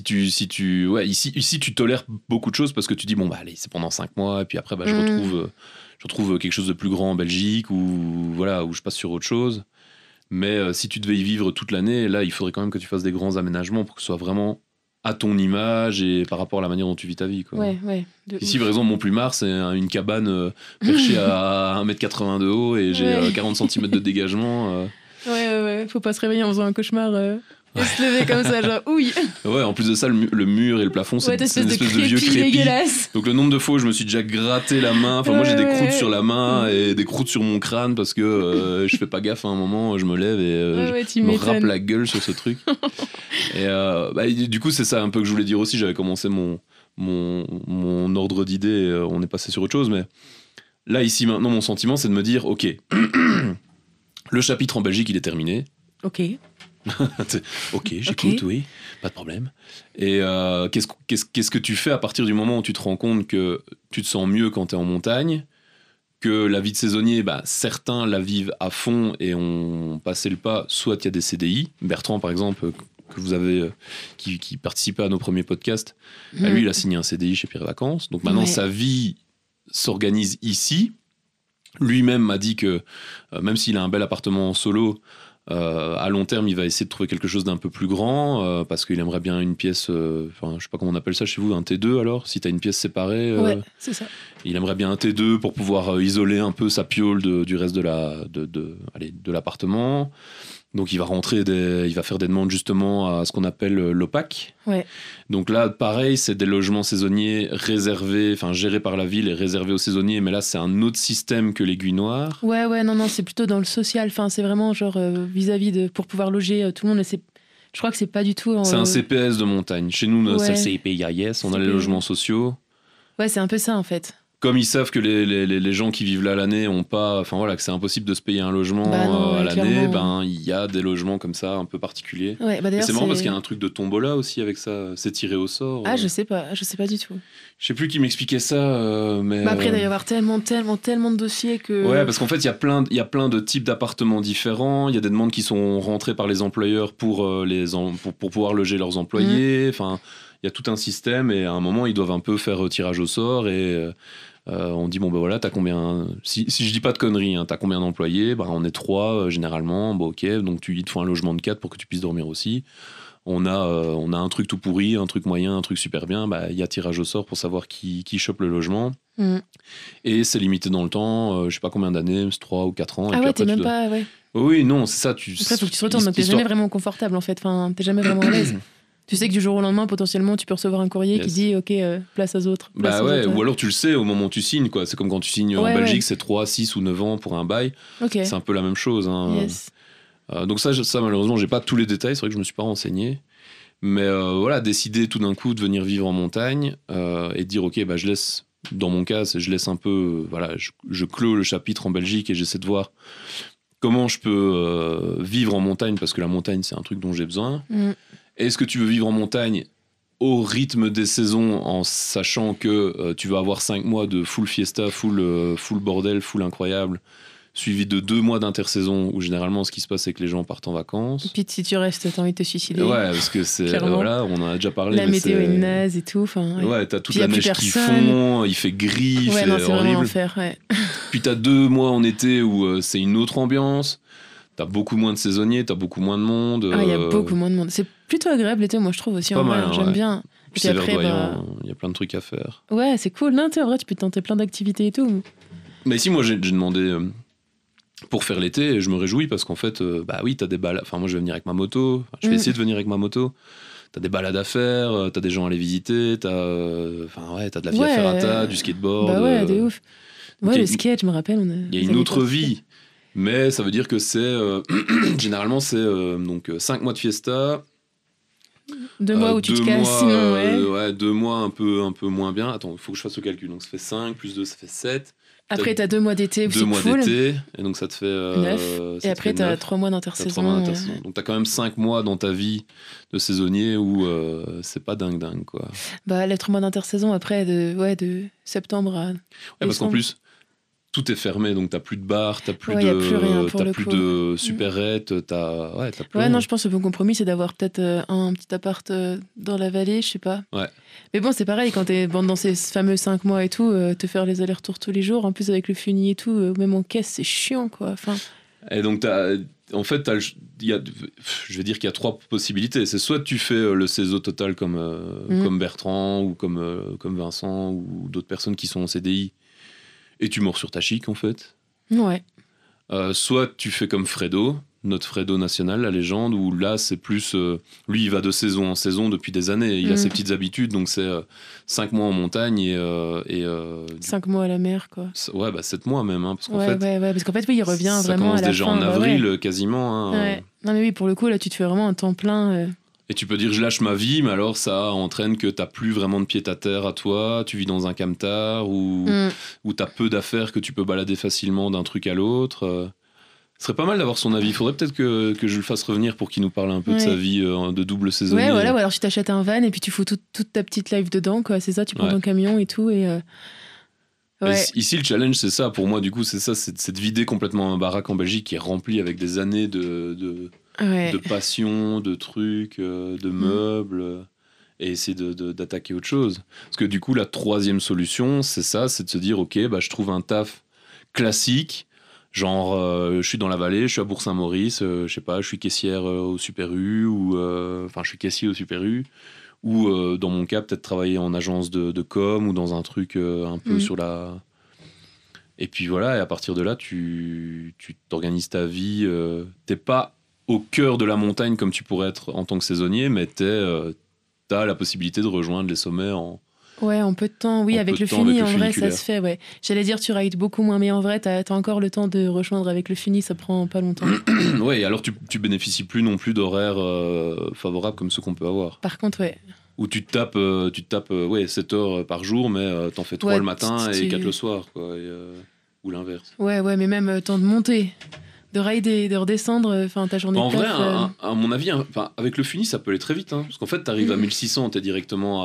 tu tolères beaucoup de choses parce que tu dis bon bah allez, c'est pendant 5 mois et puis après je retrouve quelque chose de plus grand en Belgique où je passe sur autre chose. Mais si tu devais y vivre toute l'année, là, il faudrait quand même que tu fasses des grands aménagements pour que ce soit vraiment à ton image et par rapport à la manière dont tu vis ta vie, quoi. Ouais. Ici, par exemple, Montplumard, c'est une cabane perchée à 1m80 de haut et j'ai 40 cm de dégagement. Ouais. Faut pas se réveiller en faisant un cauchemar. Et se lever comme ça, genre ouille. Ouais, en plus de ça, le mur et le plafond, c'est une espèce de vieux crépi. Dégueulasse. Donc le nombre de fois où je me suis déjà gratté la main, moi j'ai des croûtes sur la main et des croûtes sur mon crâne parce que je fais pas gaffe à un moment, je me lève et je me râpe la gueule sur ce truc. Et du coup, c'est ça un peu que je voulais dire aussi. J'avais commencé mon ordre d'idée, on est passé sur autre chose, mais là, ici, maintenant, mon sentiment, c'est de me dire, ok, le chapitre en Belgique, il est terminé. Ok, j'écoute, oui, pas de problème. Et qu'est-ce que tu fais à partir du moment où tu te rends compte que tu te sens mieux quand tu es en montagne, que la vie de saisonnier, certains la vivent à fond et ont passé le pas, soit il y a des CDI, Bertrand par exemple, que vous avez, qui participait à nos premiers podcasts, lui il a signé un CDI chez Pierre Vacances, donc maintenant sa vie s'organise ici. Lui-même m'a dit que même s'il a un bel appartement en solo, à long terme, il va essayer de trouver quelque chose d'un peu plus grand parce qu'il aimerait bien une pièce, je sais pas comment on appelle ça chez vous, un T2 alors, si t'as une pièce séparée. Ouais, c'est ça. Il aimerait bien un T2 pour pouvoir isoler un peu sa piole du reste de l'appartement. Donc il va il va faire des demandes justement à ce qu'on appelle l'OPAC. Ouais. Donc là, pareil, c'est des logements saisonniers gérés par la ville et réservés aux saisonniers, mais là c'est un autre système que l'Aiguille Noire. Ouais, non, c'est plutôt dans le social. Enfin, c'est vraiment genre vis-à-vis pour pouvoir loger tout le monde. Je crois que c'est pas du tout. C'est un CPS de montagne. Chez nous, c'est le CIPIS, on a les logements sociaux. Ouais, c'est un peu ça en fait. Comme ils savent que les gens qui vivent là l'année ont pas, que c'est impossible de se payer un logement à l'année, il y a des logements comme ça un peu particuliers. Ouais, et c'est marrant parce qu'il y a un truc de tombola aussi avec ça, c'est tiré au sort. Ah, je sais pas du tout. Je sais plus qui m'expliquait ça, mais. Après, il doit y avoir tellement de dossiers que. Ouais, parce qu'en fait, il y a plein de types d'appartements différents. Il y a des demandes qui sont rentrées par les employeurs pour pouvoir loger leurs employés. Enfin, il y a tout un système et à un moment, ils doivent un peu faire tirage au sort et. On dit t'as combien, si je dis pas de conneries, t'as combien d'employés, on est 3 généralement, ok, donc il te faut un logement de 4 pour que tu puisses dormir aussi. On a un truc tout pourri, un truc moyen, un truc super bien, il y a tirage au sort pour savoir qui chope le logement. Et c'est limité dans le temps, je sais pas combien d'années, c'est 3 ou 4 ans. Ah et ouais, t'es même pas, ouais. Oui, non, c'est ça. Après, faut que tu te retournes, donc t'es jamais vraiment confortable en fait, t'es jamais vraiment à l'aise. Tu sais que du jour au lendemain, potentiellement, tu peux recevoir un courrier qui dit OK, place aux autres. Ou alors tu le sais au moment où tu signes, quoi. C'est comme quand tu signes en Belgique, c'est 3, 6 ou 9 ans pour un bail. Okay. C'est un peu la même chose. Yes. Donc ça, malheureusement, j'ai pas tous les détails. C'est vrai que je me suis pas renseigné. Mais voilà, décider tout d'un coup de venir vivre en montagne et dire ok, bah, je laisse, dans mon cas, je laisse un peu, voilà, je clôt le chapitre en Belgique et j'essaie de voir comment je peux vivre en montagne, parce que la montagne, c'est un truc dont j'ai besoin. Est-ce que tu veux vivre en montagne au rythme des saisons, en sachant que tu vas avoir 5 mois de full fiesta, full bordel, full incroyable, suivi de 2 mois d'intersaison où généralement ce qui se passe c'est que les gens partent en vacances. Et puis si tu restes, t'as envie de te suicider. Ouais, parce que c'est voilà, on en a déjà parlé. La météo est naze et tout. Ouais, t'as toute la neige qui fond, il fait gris, ouais, c'est horrible. Enfer, ouais. Puis t'as 2 mois en été où c'est une autre ambiance. T'as beaucoup moins de saisonniers, t'as beaucoup moins de monde. Ah, il y a beaucoup moins de monde. C'est plutôt agréable l'été, moi je trouve aussi. Pas en mal, vrai, j'aime bien. Puis c'est verdoyant, il y a plein de trucs à faire. Ouais, c'est cool. Non, en vrai, tu peux tenter plein d'activités et tout. Mais ici, moi j'ai demandé pour faire l'été, et je me réjouis parce qu'en fait, bah oui, t'as des balades. Enfin, moi je vais venir avec ma moto, je vais essayer de venir avec ma moto. T'as des balades à faire, t'as des gens à aller visiter, t'as de la via ferrata, du skateboard. Bah ouais, de ouf. Ouais, le skate, je me rappelle. Il y a une autre vie. Mais ça veut dire que c'est généralement c'est donc 5 mois de fiesta, 2 mois où tu te casses, sinon ouais, 2 mois un peu moins bien. Attends, il faut que je fasse le calcul. Donc ça fait 5 plus 2, ça fait 7. Après t'as 2 mois d'été où 2 c'est mois cool. d'été, et donc ça te fait 9. Et après t'as 3 mois d'intersaison. Donc t'as quand même 5 mois dans ta vie de saisonnier où c'est pas dingue quoi. Bah les 3 mois d'intersaison après de septembre à décembre. Parce qu'en plus tout est fermé, donc t'as plus de bar, t'as plus de supérette, t'as plus rien. Non, je pense que le bon compromis c'est d'avoir peut-être un petit appart dans la vallée, je sais pas. Ouais. Mais bon, c'est pareil quand t'es dans ces fameux 5 mois et tout, te faire les allers-retours tous les jours, en plus avec le funi et tout, même en caisse, c'est chiant quoi. Enfin. Et donc je vais dire qu'il y a 3 possibilités. C'est soit tu fais le CESO total comme Bertrand ou comme Vincent ou d'autres personnes qui sont en CDI. Et tu mords sur ta chic, en fait. Ouais. Soit tu fais comme Fredo, notre Fredo national, la légende, où là, c'est plus... lui, il va de saison en saison depuis des années. Il a ses petites habitudes, donc c'est 5 mois en montagne et 5 mois à la mer, quoi. Ouais, 7 mois même, hein, parce qu'en fait... Ouais, parce qu'en fait, oui, il revient vraiment à la fin. Ça commence déjà en avril, quasiment. Hein, ouais. Non, mais oui, pour le coup, là, tu te fais vraiment un temps plein... Et tu peux dire je lâche ma vie, mais alors ça entraîne que t'as plus vraiment de pied-à-terre à toi, tu vis dans un camtar où t'as peu d'affaires que tu peux balader facilement d'un truc à l'autre. Ce serait pas mal d'avoir son avis. Il faudrait peut-être que je le fasse revenir pour qu'il nous parle un peu de sa vie de double saisonnier. Ouais, voilà, ou alors tu t'achètes un van et puis tu fous toute ta petite life dedans, quoi. C'est ça, tu prends ton camion et tout. Ici, le challenge, c'est ça. Pour moi, du coup, c'est ça, c'est de vider complètement un baraque en Belgique qui est rempli avec des années de passion, de trucs, de meubles, et essayer d'attaquer autre chose. Parce que du coup, la 3e solution, c'est ça, c'est de se dire, ok, bah, je trouve un taf classique, genre, je suis dans la vallée, je suis à Bourg-Saint-Maurice, je sais pas, je suis caissière au Super U, ou je suis caissier au Super U, ou dans mon cas, peut-être travailler en agence de com, ou dans un truc un peu sur la... Et puis voilà, et à partir de là, tu t'organises ta vie, t'es pas au cœur de la montagne comme tu pourrais être en tant que saisonnier, mais t'as la possibilité de rejoindre les sommets en peu de temps. Oui, avec le funi, en vrai, ça se fait. Ouais. J'allais dire, tu rides beaucoup moins, mais en vrai, t'as encore le temps de rejoindre avec le funi, ça prend pas longtemps. Ouais, et alors tu bénéficies plus non plus d'horaires favorables comme ceux qu'on peut avoir. Par contre, ouais. Où tu te tapes 7 heures par jour, mais t'en fais 3 le matin et 4 le soir, quoi. Ou l'inverse. Ouais, mais même temps de monter. De rider, de redescendre, ta journée en de vrai, à mon avis, avec le funi, ça peut aller très vite. Hein, parce qu'en fait, t'arrives à 1600, t'es directement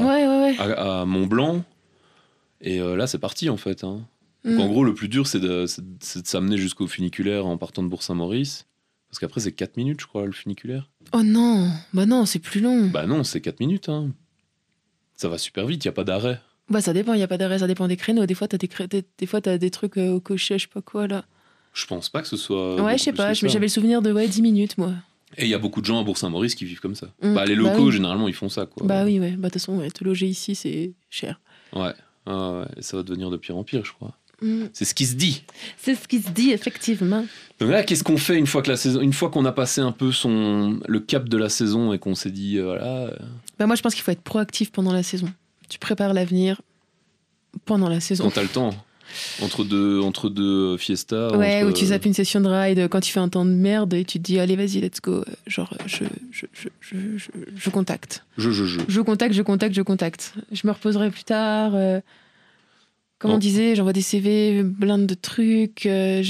à Mont-Blanc. Et là, c'est parti, en fait. Hein. Donc, en gros, le plus dur, c'est de s'amener jusqu'au funiculaire en partant de Bourg-Saint-Maurice. Parce qu'après, c'est 4 minutes, je crois, le funiculaire. Oh non, bah non, c'est plus long. Bah non, c'est 4 minutes. Hein. Ça va super vite, il n'y a pas d'arrêt. Bah ça dépend, il n'y a pas d'arrêt, ça dépend des créneaux. Des fois, t'as des trucs au cocher, je sais pas quoi, là. Je pense pas que ce soit... Ouais, je sais pas, j'avais le souvenir de 10 minutes, moi. Et il y a beaucoup de gens à Bourg-Saint-Maurice qui vivent comme ça. Les locaux, généralement, ils font ça, quoi. Bah oui, ouais. De toute façon, te loger ici, c'est cher. Ouais. Et ça va devenir de pire en pire, je crois. C'est ce qui se dit. C'est ce qui se dit, effectivement. Donc là, qu'est-ce qu'on fait une fois qu'on a passé un peu le cap de la saison et qu'on s'est dit, voilà... Bah moi, je pense qu'il faut être proactif pendant la saison. Tu prépares l'avenir pendant la saison. Quand t'as le temps. Entre deux fiestas. Ouais, entre... où tu zappes une session de ride quand tu fais un temps de merde et tu te dis allez vas-y let's go, genre je contacte. Je contacte. Je me reposerai plus tard. Comme on disait, j'envoie des CV, plein de trucs.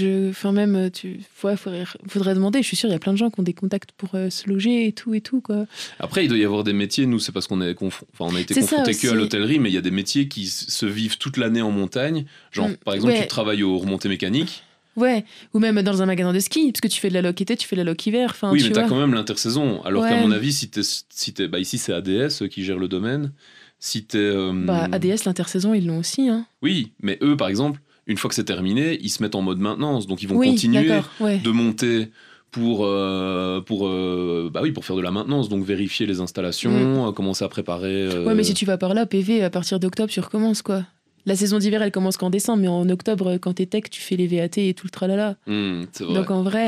Faudrait demander. Je suis sûre, il y a plein de gens qui ont des contacts pour se loger et tout, quoi. Après, il doit y avoir des métiers. Nous, c'est parce qu'on a été confrontés que à l'hôtellerie, mais il y a des métiers qui se vivent toute l'année en montagne. Genre, par exemple, tu travailles aux remontées mécaniques. Ouais, ou même dans un magasin de ski, parce que tu fais de la loc été, tu fais de la loc hiver. Enfin, oui, mais t'as quand même l'intersaison. Alors qu'à mon avis, si t'es ici, c'est ADS qui gère le domaine. Si t'es, ADS, l'intersaison, ils l'ont aussi. Hein. Oui, mais eux, par exemple, une fois que c'est terminé, ils se mettent en mode maintenance. Donc, ils vont continuer de monter pour faire de la maintenance. Donc, vérifier les installations, commencer à préparer... Ouais, mais si tu vas par là, PV, à partir d'octobre, tu recommences, quoi. La saison d'hiver, elle commence qu'en décembre, mais en octobre, quand t'es tech, tu fais les VAT et tout le tralala. C'est vrai. Donc, en vrai,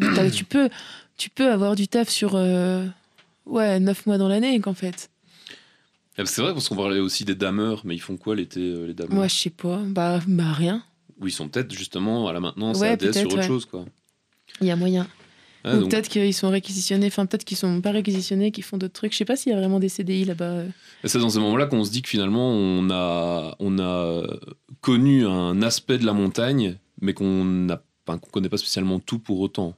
tu peux avoir du taf sur 9 mois dans l'année, qu'en fait. C'est vrai parce qu'on parlait aussi des dameurs, mais ils font quoi l'été, les dameurs? Moi, je sais pas. Bah rien. Ou ils sont peut-être justement à la maintenance, à ADS sur autre chose, quoi. Il y a moyen. Ou donc... peut-être qu'ils sont réquisitionnés, enfin peut-être qu'ils sont pas réquisitionnés, qu'ils font d'autres trucs. Je sais pas s'il y a vraiment des CDI là-bas. Et c'est dans ces moments-là qu'on se dit que finalement on a connu un aspect de la montagne, mais qu'on connaît pas spécialement tout pour autant.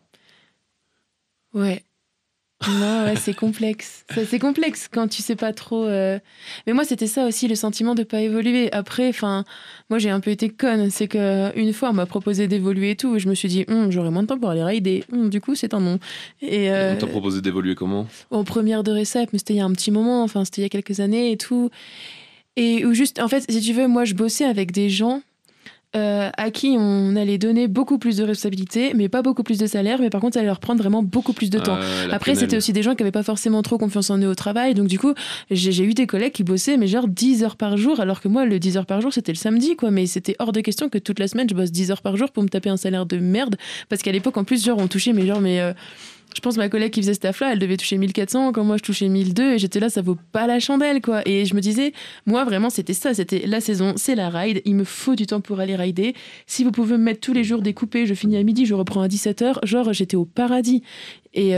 Ouais. Non, ouais, c'est complexe. C'est complexe quand tu sais pas trop. Mais moi, c'était ça aussi, le sentiment de pas évoluer. Après, moi, j'ai un peu été conne. C'est qu'une fois, on m'a proposé d'évoluer et tout. Et je me suis dit, j'aurai moins de temps pour aller rider. Du coup, c'est un non. Et, on t'a proposé d'évoluer comment? En première de récep, mais c'était il y a un petit moment. Enfin, c'était il y a quelques années et tout. Et où juste, en fait, si tu veux, moi, je bossais avec des gens à qui on allait donner beaucoup plus de responsabilités, mais pas beaucoup plus de salaire, mais par contre ça allait leur prendre vraiment beaucoup plus de temps. Après c'était aussi des gens qui n'avaient pas forcément trop confiance en eux au travail, donc du coup j'ai eu des collègues qui bossaient mais genre 10 heures par jour, alors que moi le 10 heures par jour c'était le samedi, quoi, mais c'était hors de question que toute la semaine je bosse 10 heures par jour pour me taper un salaire de merde, parce qu'à l'époque en plus genre on touchait je pense que ma collègue qui faisait ce taf-là, elle devait toucher 1400, quand moi je touchais 1002, et j'étais là, ça vaut pas la chandelle, quoi. Et je me disais, moi vraiment, c'était ça, c'était la saison, c'est la ride, il me faut du temps pour aller rider. Si vous pouvez me mettre tous les jours découpés, je finis à midi, je reprends à 17h, genre j'étais au paradis. Et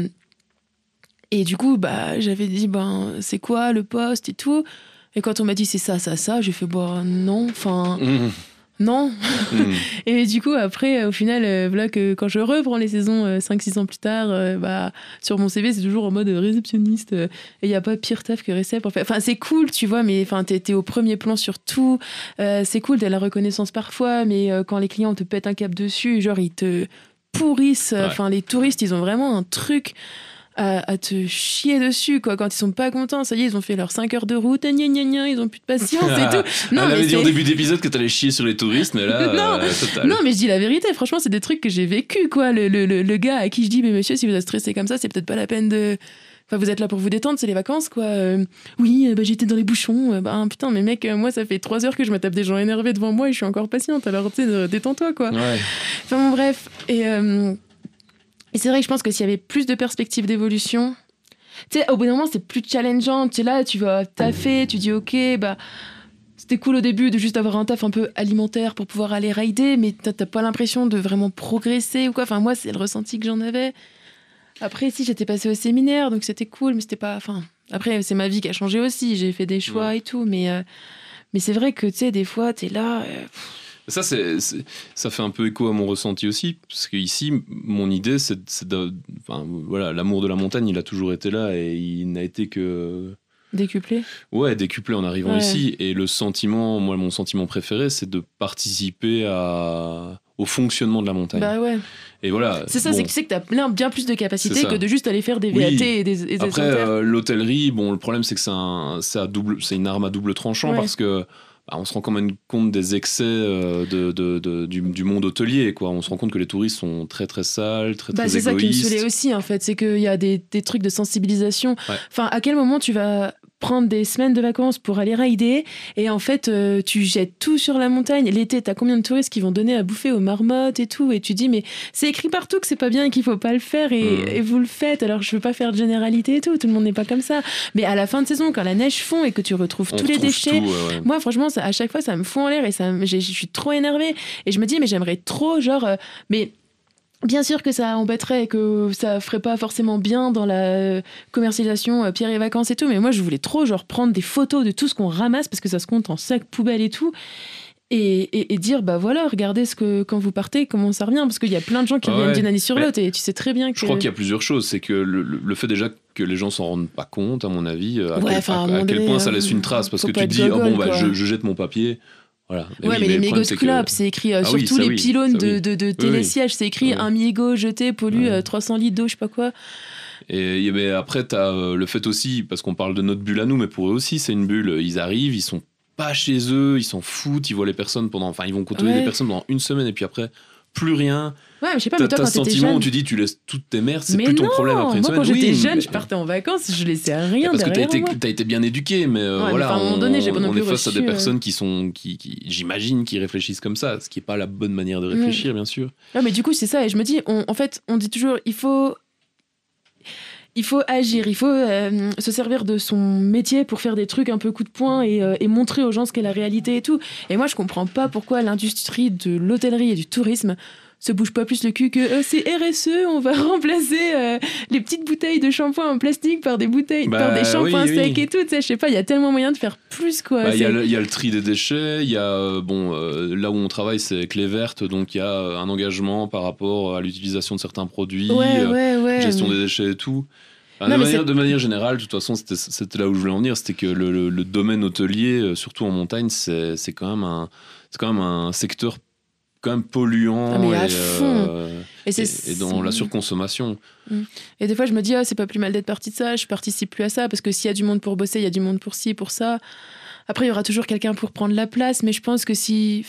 du coup, j'avais dit, c'est quoi le poste et tout. Et quand on m'a dit, c'est ça, j'ai fait, non, non. Et du coup après au final voilà que quand je reprends les saisons 5-6 ans plus tard, sur mon CV c'est toujours en mode réceptionniste, et il y a pas pire taf que récep en fait. Enfin c'est cool tu vois, mais enfin t'es au premier plan sur tout, c'est cool, t'as la reconnaissance parfois, mais quand les clients te pètent un cap dessus, genre ils te pourrissent, enfin les touristes ils ont vraiment un truc à te chier dessus, quoi. Quand ils sont pas contents, ça y est, ils ont fait leurs 5 heures de route, ils ont plus de patience et tout. Non, on avait dit en début d'épisode que t'allais chier sur les touristes, mais là, total. Non, mais je dis la vérité, franchement, c'est des trucs que j'ai vécu, quoi. Le gars à qui je dis, mais monsieur, si vous êtes stressé comme ça, c'est peut-être pas la peine de... Enfin, vous êtes là pour vous détendre, c'est les vacances, quoi. Oui, j'étais dans les bouchons. Putain, mais mec, moi, ça fait 3 heures que je me tape des gens énervés devant moi et je suis encore patiente. Alors, tu sais, détends-toi, quoi. Ouais. Enfin, bon, bref. Et c'est vrai que je pense que s'il y avait plus de perspectives d'évolution, tu sais, au bout d'un moment, c'est plus challengeant. Tu es là, tu vas taffer, tu dis ok, c'était cool au début de juste avoir un taf un peu alimentaire pour pouvoir aller rider, mais t'as pas l'impression de vraiment progresser ou quoi. Enfin, moi, c'est le ressenti que j'en avais. Après, si, j'étais passée au séminaire, donc c'était cool, mais c'était pas... Enfin, après, c'est ma vie qui a changé aussi. J'ai fait des choix et tout, mais c'est vrai que, tu sais, des fois, t'es là... Ça fait un peu écho à mon ressenti aussi, parce qu'ici, mon idée, l'amour de la montagne, il a toujours été là et il n'a été que... Décuplé ? Ouais, décuplé en arrivant ici. Et mon sentiment préféré, c'est de participer au fonctionnement de la montagne. Bah ouais. Et voilà. C'est ça, c'est que tu sais que t'as bien plus de capacités que de juste aller faire des VAT et des Après, l'hôtellerie, le problème, c'est que c'est une arme à double tranchant, parce que on se rend quand même compte des excès du monde hôtelier, quoi. On se rend compte que les touristes sont très très sales, très très c'est égoïstes. Ça qui me saoulait aussi, en fait, c'est qu'il y a des trucs de sensibilisation. Enfin, à quel moment tu vas prendre des semaines de vacances pour aller rider et en fait tu jettes tout sur la montagne. L'été, t'as combien de touristes qui vont donner à bouffer aux marmottes et tout, et tu dis mais c'est écrit partout que c'est pas bien et qu'il faut pas le faire et vous le faites. Alors je veux pas faire de généralité et tout le monde n'est pas comme ça, mais à la fin de saison quand la neige fond et que tu retrouves tous les déchets, moi franchement à chaque fois ça me fout en l'air et je suis trop énervée et je me dis mais j'aimerais trop mais bien sûr que ça embêterait et que ça ferait pas forcément bien dans la commercialisation Pierre et Vacances et tout, mais moi je voulais trop prendre des photos de tout ce qu'on ramasse parce que ça se compte en sacs poubelles et tout et dire bah voilà, regardez quand vous partez comment ça revient, parce qu'il y a plein de gens qui reviennent d'une année sur l'autre et tu sais très bien que... Je crois qu'il y a plusieurs choses, c'est que le fait déjà que les gens s'en rendent pas compte à mon avis à quel point ça laisse une trace, parce que tu te dis je jette mon papier. Voilà. Mais les mégots club, c'est écrit sur tous les pylônes de télésièges, c'est écrit un mégot jeté pollue 300 litres d'eau, je sais pas quoi. Et mais après, t'as le fait aussi, parce qu'on parle de notre bulle à nous, mais pour eux aussi, c'est une bulle. Ils arrivent, ils sont pas chez eux, ils s'en foutent, ils voient les personnes ils vont côtoyer des personnes pendant une semaine et puis après, plus rien. Ouais, mais je sais pas, mais toi, t'as quand ce sentiment où tu dis, tu laisses toutes tes mères, c'est plus ton problème après une semaine. Moi, quand j'étais jeune, je partais en vacances, je laissais rien parce derrière que moi. t'as été bien éduqué, mais voilà, à un moment donné, j'ai pas non plus on est face à des personnes qui j'imagine, qui réfléchissent comme ça, ce qui est pas la bonne manière de réfléchir, bien sûr. Non, mais du coup, c'est ça, et je me dis, en fait, on dit toujours, il faut agir, il faut se servir de son métier pour faire des trucs un peu coup de poing et montrer aux gens ce qu'est la réalité et tout. Et moi, je comprends pas pourquoi l'industrie de l'hôtellerie et du tourisme se bouge pas plus le cul que c'est RSE, on va remplacer les petites bouteilles de shampoing en plastique par des bouteilles, par des shampoings secs et tout. Tu sais, je sais pas, il y a tellement moyen de faire plus, quoi. Il y a le tri des déchets, il y a là où on travaille, c'est avec les vertes, donc il y a un engagement par rapport à l'utilisation de certains produits, gestion des déchets et tout. De manière générale, de toute façon, c'était là où je voulais en venir, c'était que le domaine hôtelier, surtout en montagne, c'est quand même un secteur quand même polluant et dans la surconsommation. Et des fois, je me dis, c'est pas plus mal d'être partie de ça, je participe plus à ça, parce que s'il y a du monde pour bosser, il y a du monde pour ci, pour ça. Après, il y aura toujours quelqu'un pour prendre la place, mais je pense que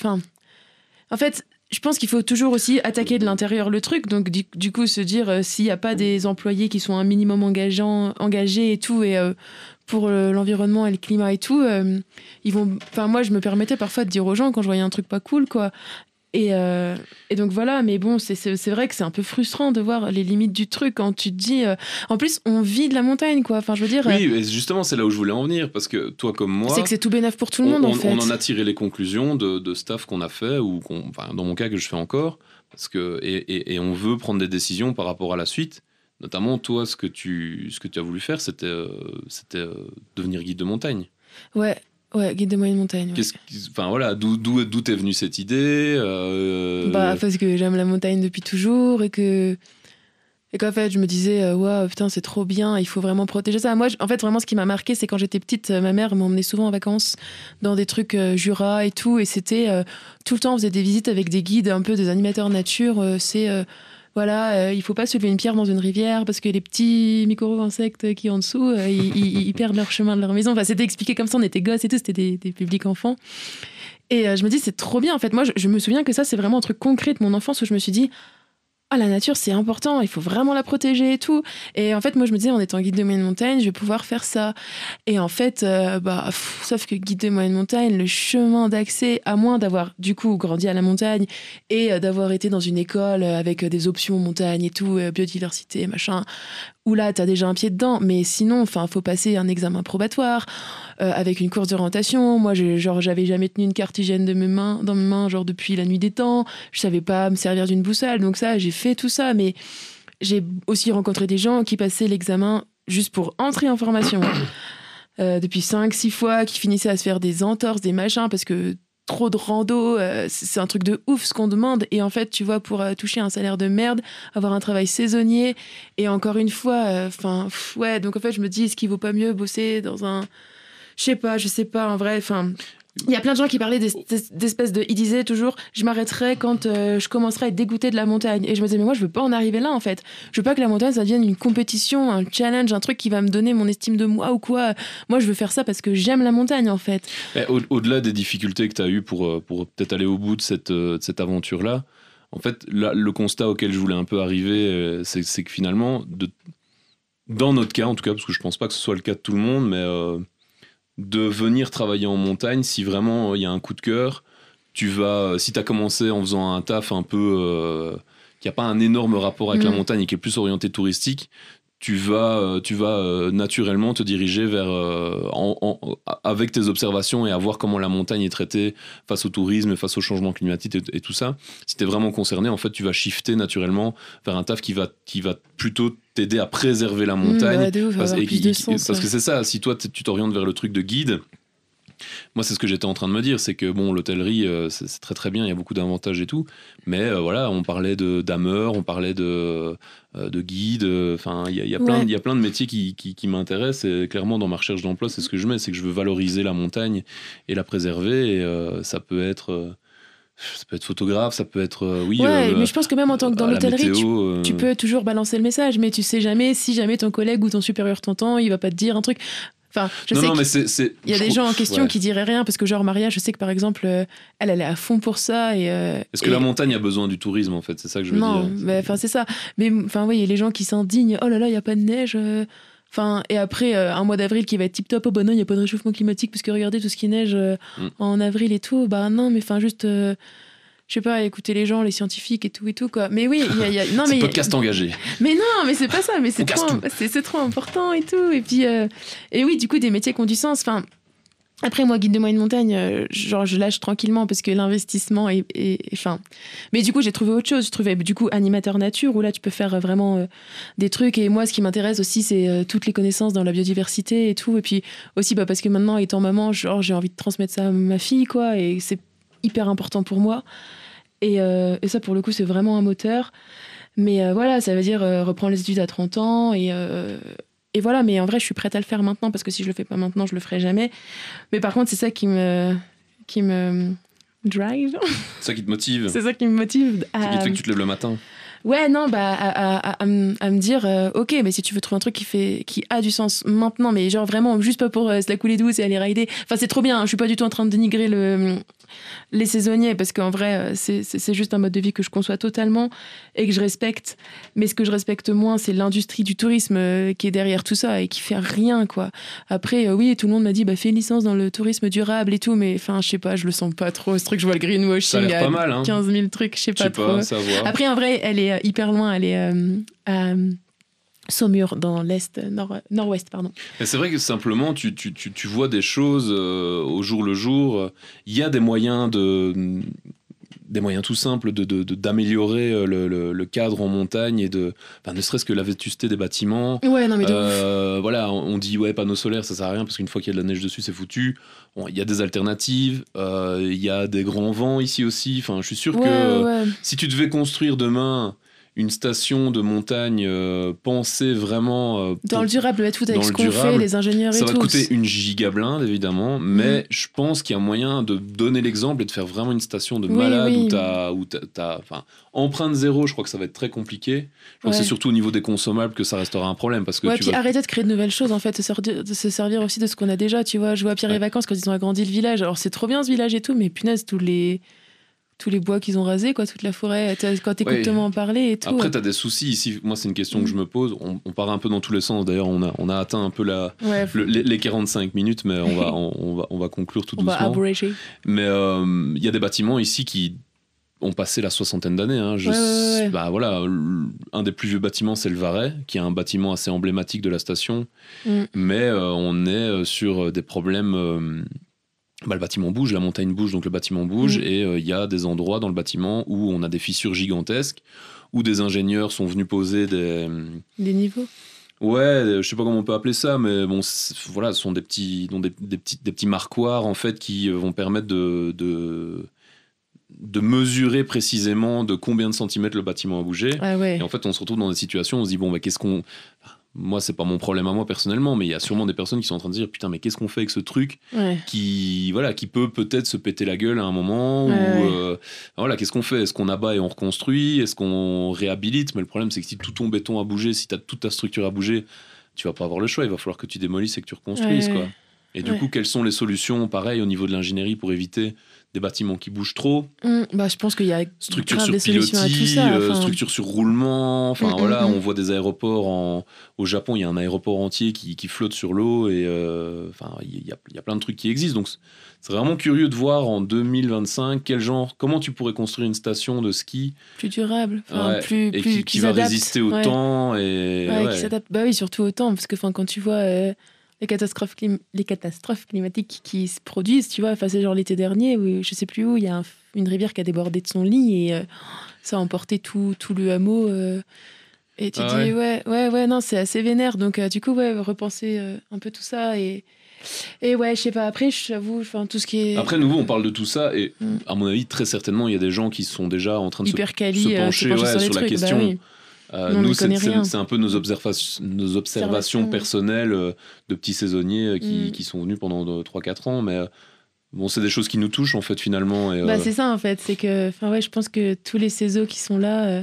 en fait, je pense qu'il faut toujours aussi attaquer de l'intérieur le truc, donc du coup se dire s'il n'y a pas des employés qui sont un minimum engagés et tout, et pour l'environnement et le climat et tout, moi je me permettais parfois de dire aux gens quand je voyais un truc pas cool, quoi. Et donc voilà, mais bon, c'est vrai que c'est un peu frustrant de voir les limites du truc quand tu te dis... en plus, on vit de la montagne, quoi. Enfin, je veux dire... Oui, et justement, c'est là où je voulais en venir, parce que toi comme moi... C'est que c'est tout bénef pour tout le monde, en fait. On en a tiré les conclusions de stuff qu'on a fait, dans mon cas, que je fais encore, parce que, et on veut prendre des décisions par rapport à la suite. Notamment, toi, ce que tu as voulu faire, c'était devenir guide de montagne. Ouais, guide de moyenne montagne. Ouais. D'où t'es venue cette idée parce que j'aime la montagne depuis toujours et qu'en fait, je me disais, putain, c'est trop bien, il faut vraiment protéger ça. Moi, en fait, vraiment, ce qui m'a marqué, c'est quand j'étais petite, ma mère m'emmenait souvent en vacances dans des trucs Jura et tout, et c'était tout le temps, on faisait des visites avec des guides, un peu des animateurs nature, il faut pas se lever une pierre dans une rivière parce que les petits micro-insectes qui en dessous, ils perdent leur chemin de leur maison. Enfin, c'était expliqué comme ça, on était gosses et tout, c'était des publics enfants. Et je me dis, c'est trop bien. En fait, moi, je me souviens que ça, c'est vraiment un truc concret de mon enfance où je me suis dit, la nature, c'est important, il faut vraiment la protéger et tout. Et en fait, moi, je me disais, en étant guide de moyenne montagne, je vais pouvoir faire ça. Et en fait, sauf que guide de moyenne montagne, le chemin d'accès, à moins d'avoir, du coup, grandi à la montagne et d'avoir été dans une école avec des options montagne et tout, biodiversité, machin, où là, t'as déjà un pied dedans. Mais sinon, faut passer un examen probatoire avec une course d'orientation. Moi, j'avais jamais tenu une carte hygiène dans mes mains, genre depuis la nuit des temps. Je savais pas me servir d'une boussole. Donc ça, j'ai fait tout ça. Mais j'ai aussi rencontré des gens qui passaient l'examen juste pour entrer en formation. Depuis 5-6 fois, qui finissaient à se faire des entorses, des machins, parce que trop de rando, c'est un truc de ouf ce qu'on demande. Et en fait, tu vois, pour toucher un salaire de merde, avoir un travail saisonnier, et encore une fois, donc en fait, je me dis, est-ce qu'il vaut pas mieux bosser dans un... Je sais pas, en vrai, il y a plein de gens qui parlaient d'espèces de... Ils disaient toujours, je m'arrêterai quand je commencerai à être dégoûtée de la montagne. Et je me disais, mais moi, je veux pas en arriver là, en fait. Je veux pas que la montagne, ça devienne une compétition, un challenge, un truc qui va me donner mon estime de moi ou quoi. Moi, je veux faire ça parce que j'aime la montagne, en fait. Au-delà des difficultés que tu as eues pour peut-être aller au bout de cette aventure-là, en fait, là, le constat auquel je voulais un peu arriver, c'est que finalement, dans notre cas, en tout cas, parce que je pense pas que ce soit le cas de tout le monde, mais... de venir travailler en montagne si vraiment il y a un coup de cœur. Si tu as commencé en faisant un taf un peu qui n'a pas un énorme rapport avec la montagne et qui est plus orienté touristique, tu vas naturellement te diriger vers avec tes observations et à voir comment la montagne est traitée face au tourisme, face au changement climatique et tout ça. Si tu es vraiment concerné, en fait, tu vas shifter naturellement vers un taf qui va plutôt t'aider à préserver la montagne. Parce que c'est ça, si toi tu t'orientes vers le truc de guide, moi c'est ce que j'étais en train de me dire, c'est que bon, l'hôtellerie c'est très très bien, il y a beaucoup d'avantages et tout, mais voilà, on parlait d'ameur, on parlait de guide, enfin il y a plein de métiers qui m'intéressent, et clairement dans ma recherche d'emploi c'est ce que je mets, c'est que je veux valoriser la montagne et la préserver, et ça peut être photographe, ça peut être mais je pense que même en tant que dans l'hôtellerie tu peux toujours balancer le message, mais tu sais jamais si jamais ton collègue ou ton supérieur t'entend, il va pas te dire un truc. Enfin, il y a des gens en question qui diraient rien, parce que genre Maria, je sais que par exemple elle est à fond pour ça, est-ce que la montagne a besoin du tourisme, en fait, c'est ça que je veux dire. Non, c'est ça, mais enfin il y a les gens qui s'indignent, oh là là, il y a pas de neige, enfin, et après un mois d'avril qui va être tip top, oh bah non, il y a pas de réchauffement climatique parce que regardez tout ce qui neige en avril et tout, bah non, mais enfin juste je sais pas, écouter les gens, les scientifiques et tout quoi. Mais oui, il y a non, c'est mais podcast engagé. Mais non, mais c'est pas ça, mais c'est trop important et tout, et puis et oui, du coup des métiers qui ont du sens. Enfin, après moi, guide de moyenne montagne, genre je lâche tranquillement parce que l'investissement est enfin, mais du coup j'ai trouvé autre chose. J'ai trouvé du coup animateur nature, où là tu peux faire vraiment des trucs, et moi ce qui m'intéresse aussi c'est toutes les connaissances dans la biodiversité et tout, et puis aussi parce que maintenant étant maman, genre j'ai envie de transmettre ça à ma fille quoi, et c'est hyper important pour moi, et ça pour le coup c'est vraiment un moteur, mais voilà, ça veut dire reprendre les études à 30 ans, et voilà, mais en vrai je suis prête à le faire maintenant, parce que si je le fais pas maintenant je le ferai jamais, mais par contre c'est ça qui me drive, c'est ça qui te motive, c'est ça qui me motive c'est qui te fait que tu te lèves le matin. Ouais, non, à me dire, ok, mais si tu veux trouver un truc qui a du sens maintenant, mais genre vraiment juste pas pour se la couler douce et aller rider. Enfin, c'est trop bien, hein, je suis pas du tout en train de dénigrer les saisonniers, parce qu'en vrai, c'est juste un mode de vie que je conçois totalement et que je respecte. Mais ce que je respecte moins, c'est l'industrie du tourisme qui est derrière tout ça et qui fait rien, quoi. Après, oui, tout le monde m'a dit, fais une licence dans le tourisme durable et tout, mais enfin, je sais pas, je le sens pas trop, ce truc, je vois le greenwashing à pas mal, hein. 15 000 trucs, je sais pas trop. Après, en vrai, elle est hyper loin, elle est à Saumur, dans l'est, nord-ouest, pardon. Et c'est vrai que simplement, tu vois des choses au jour le jour. Il y a des moyens tout simples d'améliorer le cadre en montagne, et ne serait-ce que la vétusté des bâtiments. Ouais, non, mais de ouf. Voilà, on dit panneaux solaires, ça sert à rien parce qu'une fois qu'il y a de la neige dessus, c'est foutu. Bon, il y a des alternatives, il y a des grands vents ici aussi. Enfin, je suis sûr que si tu devais construire demain une station de montagne pensée vraiment dans le durable, avec ce qu'on fait, les ingénieurs et tout. Ça va coûter une gigablinde, évidemment, mais je pense qu'il y a moyen de donner l'exemple et de faire vraiment une station de malade où t'as empreinte zéro. Je crois que ça va être très compliqué. Je crois que c'est surtout au niveau des consommables que ça restera un problème, parce que puis arrêter de créer de nouvelles choses, en fait, de se servir aussi de ce qu'on a déjà. Tu vois, je vois Pierre et Vacances quand ils ont agrandi le village. Alors c'est trop bien ce village et tout, mais punaise, tous les bois qu'ils ont rasés, quoi, toute la forêt, quand t'écoutes Thomas en parler et tout. Après, t'as des soucis ici. Moi, c'est une question que je me pose. On part un peu dans tous les sens. D'ailleurs, on a atteint un peu les 45 minutes, mais on va conclure tout doucement. On va abréger. Mais il y a des bâtiments ici qui ont passé la 60aine d'années. Hein. Voilà, un des plus vieux bâtiments, c'est le Varet, qui est un bâtiment assez emblématique de la station. Mais on est sur des problèmes... le bâtiment bouge, la montagne bouge, donc le bâtiment bouge, et il y a des endroits dans le bâtiment où on a des fissures gigantesques, où des ingénieurs sont venus poser des niveaux. Ouais, je sais pas comment on peut appeler ça, mais bon, voilà, ce sont des petits marquoirs en fait qui vont permettre de mesurer précisément de combien de centimètres le bâtiment a bougé. Et en fait, on se retrouve dans des situations où on se dit bon, qu'est-ce qu'on... Moi, c'est pas mon problème à moi personnellement, mais il y a sûrement des personnes qui sont en train de dire putain, mais qu'est-ce qu'on fait avec ce truc qui peut-être se péter la gueule à un moment, ou qu'est-ce qu'on fait? Est-ce qu'on abat et on reconstruit? Est-ce qu'on réhabilite? Mais le problème, c'est que si tout ton béton a bougé, si t'as toute ta structure à bouger, tu vas pas avoir le choix, il va falloir que tu démolisses et que tu reconstruises, quoi. Et du coup, quelles sont les solutions, pareil, au niveau de l'ingénierie pour éviter des bâtiments qui bougent trop, je pense qu'il y a structure grave sur des solutions à tout pilotis, ça. structure sur roulement. On voit des aéroports au Japon, il y a un aéroport entier qui flotte sur l'eau et il y a plein de trucs qui existent. Donc c'est vraiment curieux de voir en 2025 comment tu pourrais construire une station de ski plus durable, et qui va résister au temps et qui s'adapte. Bah oui, surtout au temps, parce que quand tu vois les catastrophes climatiques qui se produisent, tu vois, c'est genre l'été dernier, où, je sais plus où, il y a une rivière qui a débordé de son lit et ça a emporté tout le hameau. Et tu dis, non, c'est assez vénère. Donc, du coup, repenser un peu tout ça et ouais, je sais pas. Après, j'avoue, tout ce qui est. Après, nouveau, on parle de tout ça et à mon avis, très certainement, il y a des gens qui sont déjà en train de se pencher sur la question. Bah oui. Nous, c'est un peu nos observations personnelles de petits saisonniers qui sont venus pendant 3-4 ans, mais bon, c'est des choses qui nous touchent en fait finalement. Et, c'est ça en fait, c'est que je pense que tous les saisons qui sont là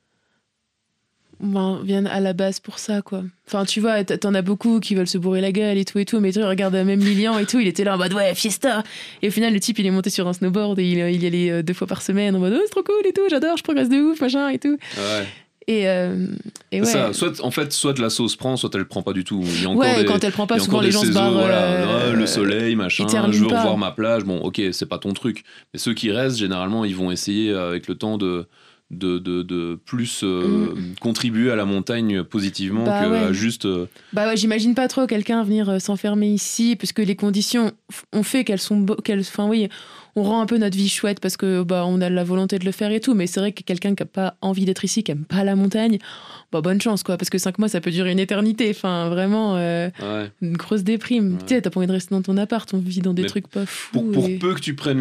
viennent à la base pour ça, quoi. Tu vois, t'en as beaucoup qui veulent se bourrer la gueule et tout, mais tu regardes même Lilian et tout, il était là en mode ouais, fiesta. Et au final, le type, il est monté sur un snowboard et il y allait 2 fois par semaine en mode c'est trop cool et tout, j'adore, je progresse de ouf, machin et tout. Ouais. Et ouais. Ça, soit la sauce prend, soit elle prend pas du tout. Il y a encore quand elle prend pas, souvent les gens se barrent. Le soleil, machin, je veux revoir ma plage. Bon, ok, c'est pas ton truc. Mais ceux qui restent, généralement, ils vont essayer avec le temps de plus contribuer à la montagne positivement que juste. J'imagine pas trop quelqu'un venir s'enfermer ici, parce que les conditions ont fait qu'elles sont. On rend un peu notre vie chouette parce que on a la volonté de le faire et tout, mais c'est vrai que quelqu'un qui a pas envie d'être ici, qui aime pas la montagne, bonne chance, quoi, parce que 5 mois ça peut durer une éternité, vraiment une grosse déprime. Tu sais, t'as pas envie de rester dans ton appart, on vit dans des trucs pas fous. Pour peu que tu prennes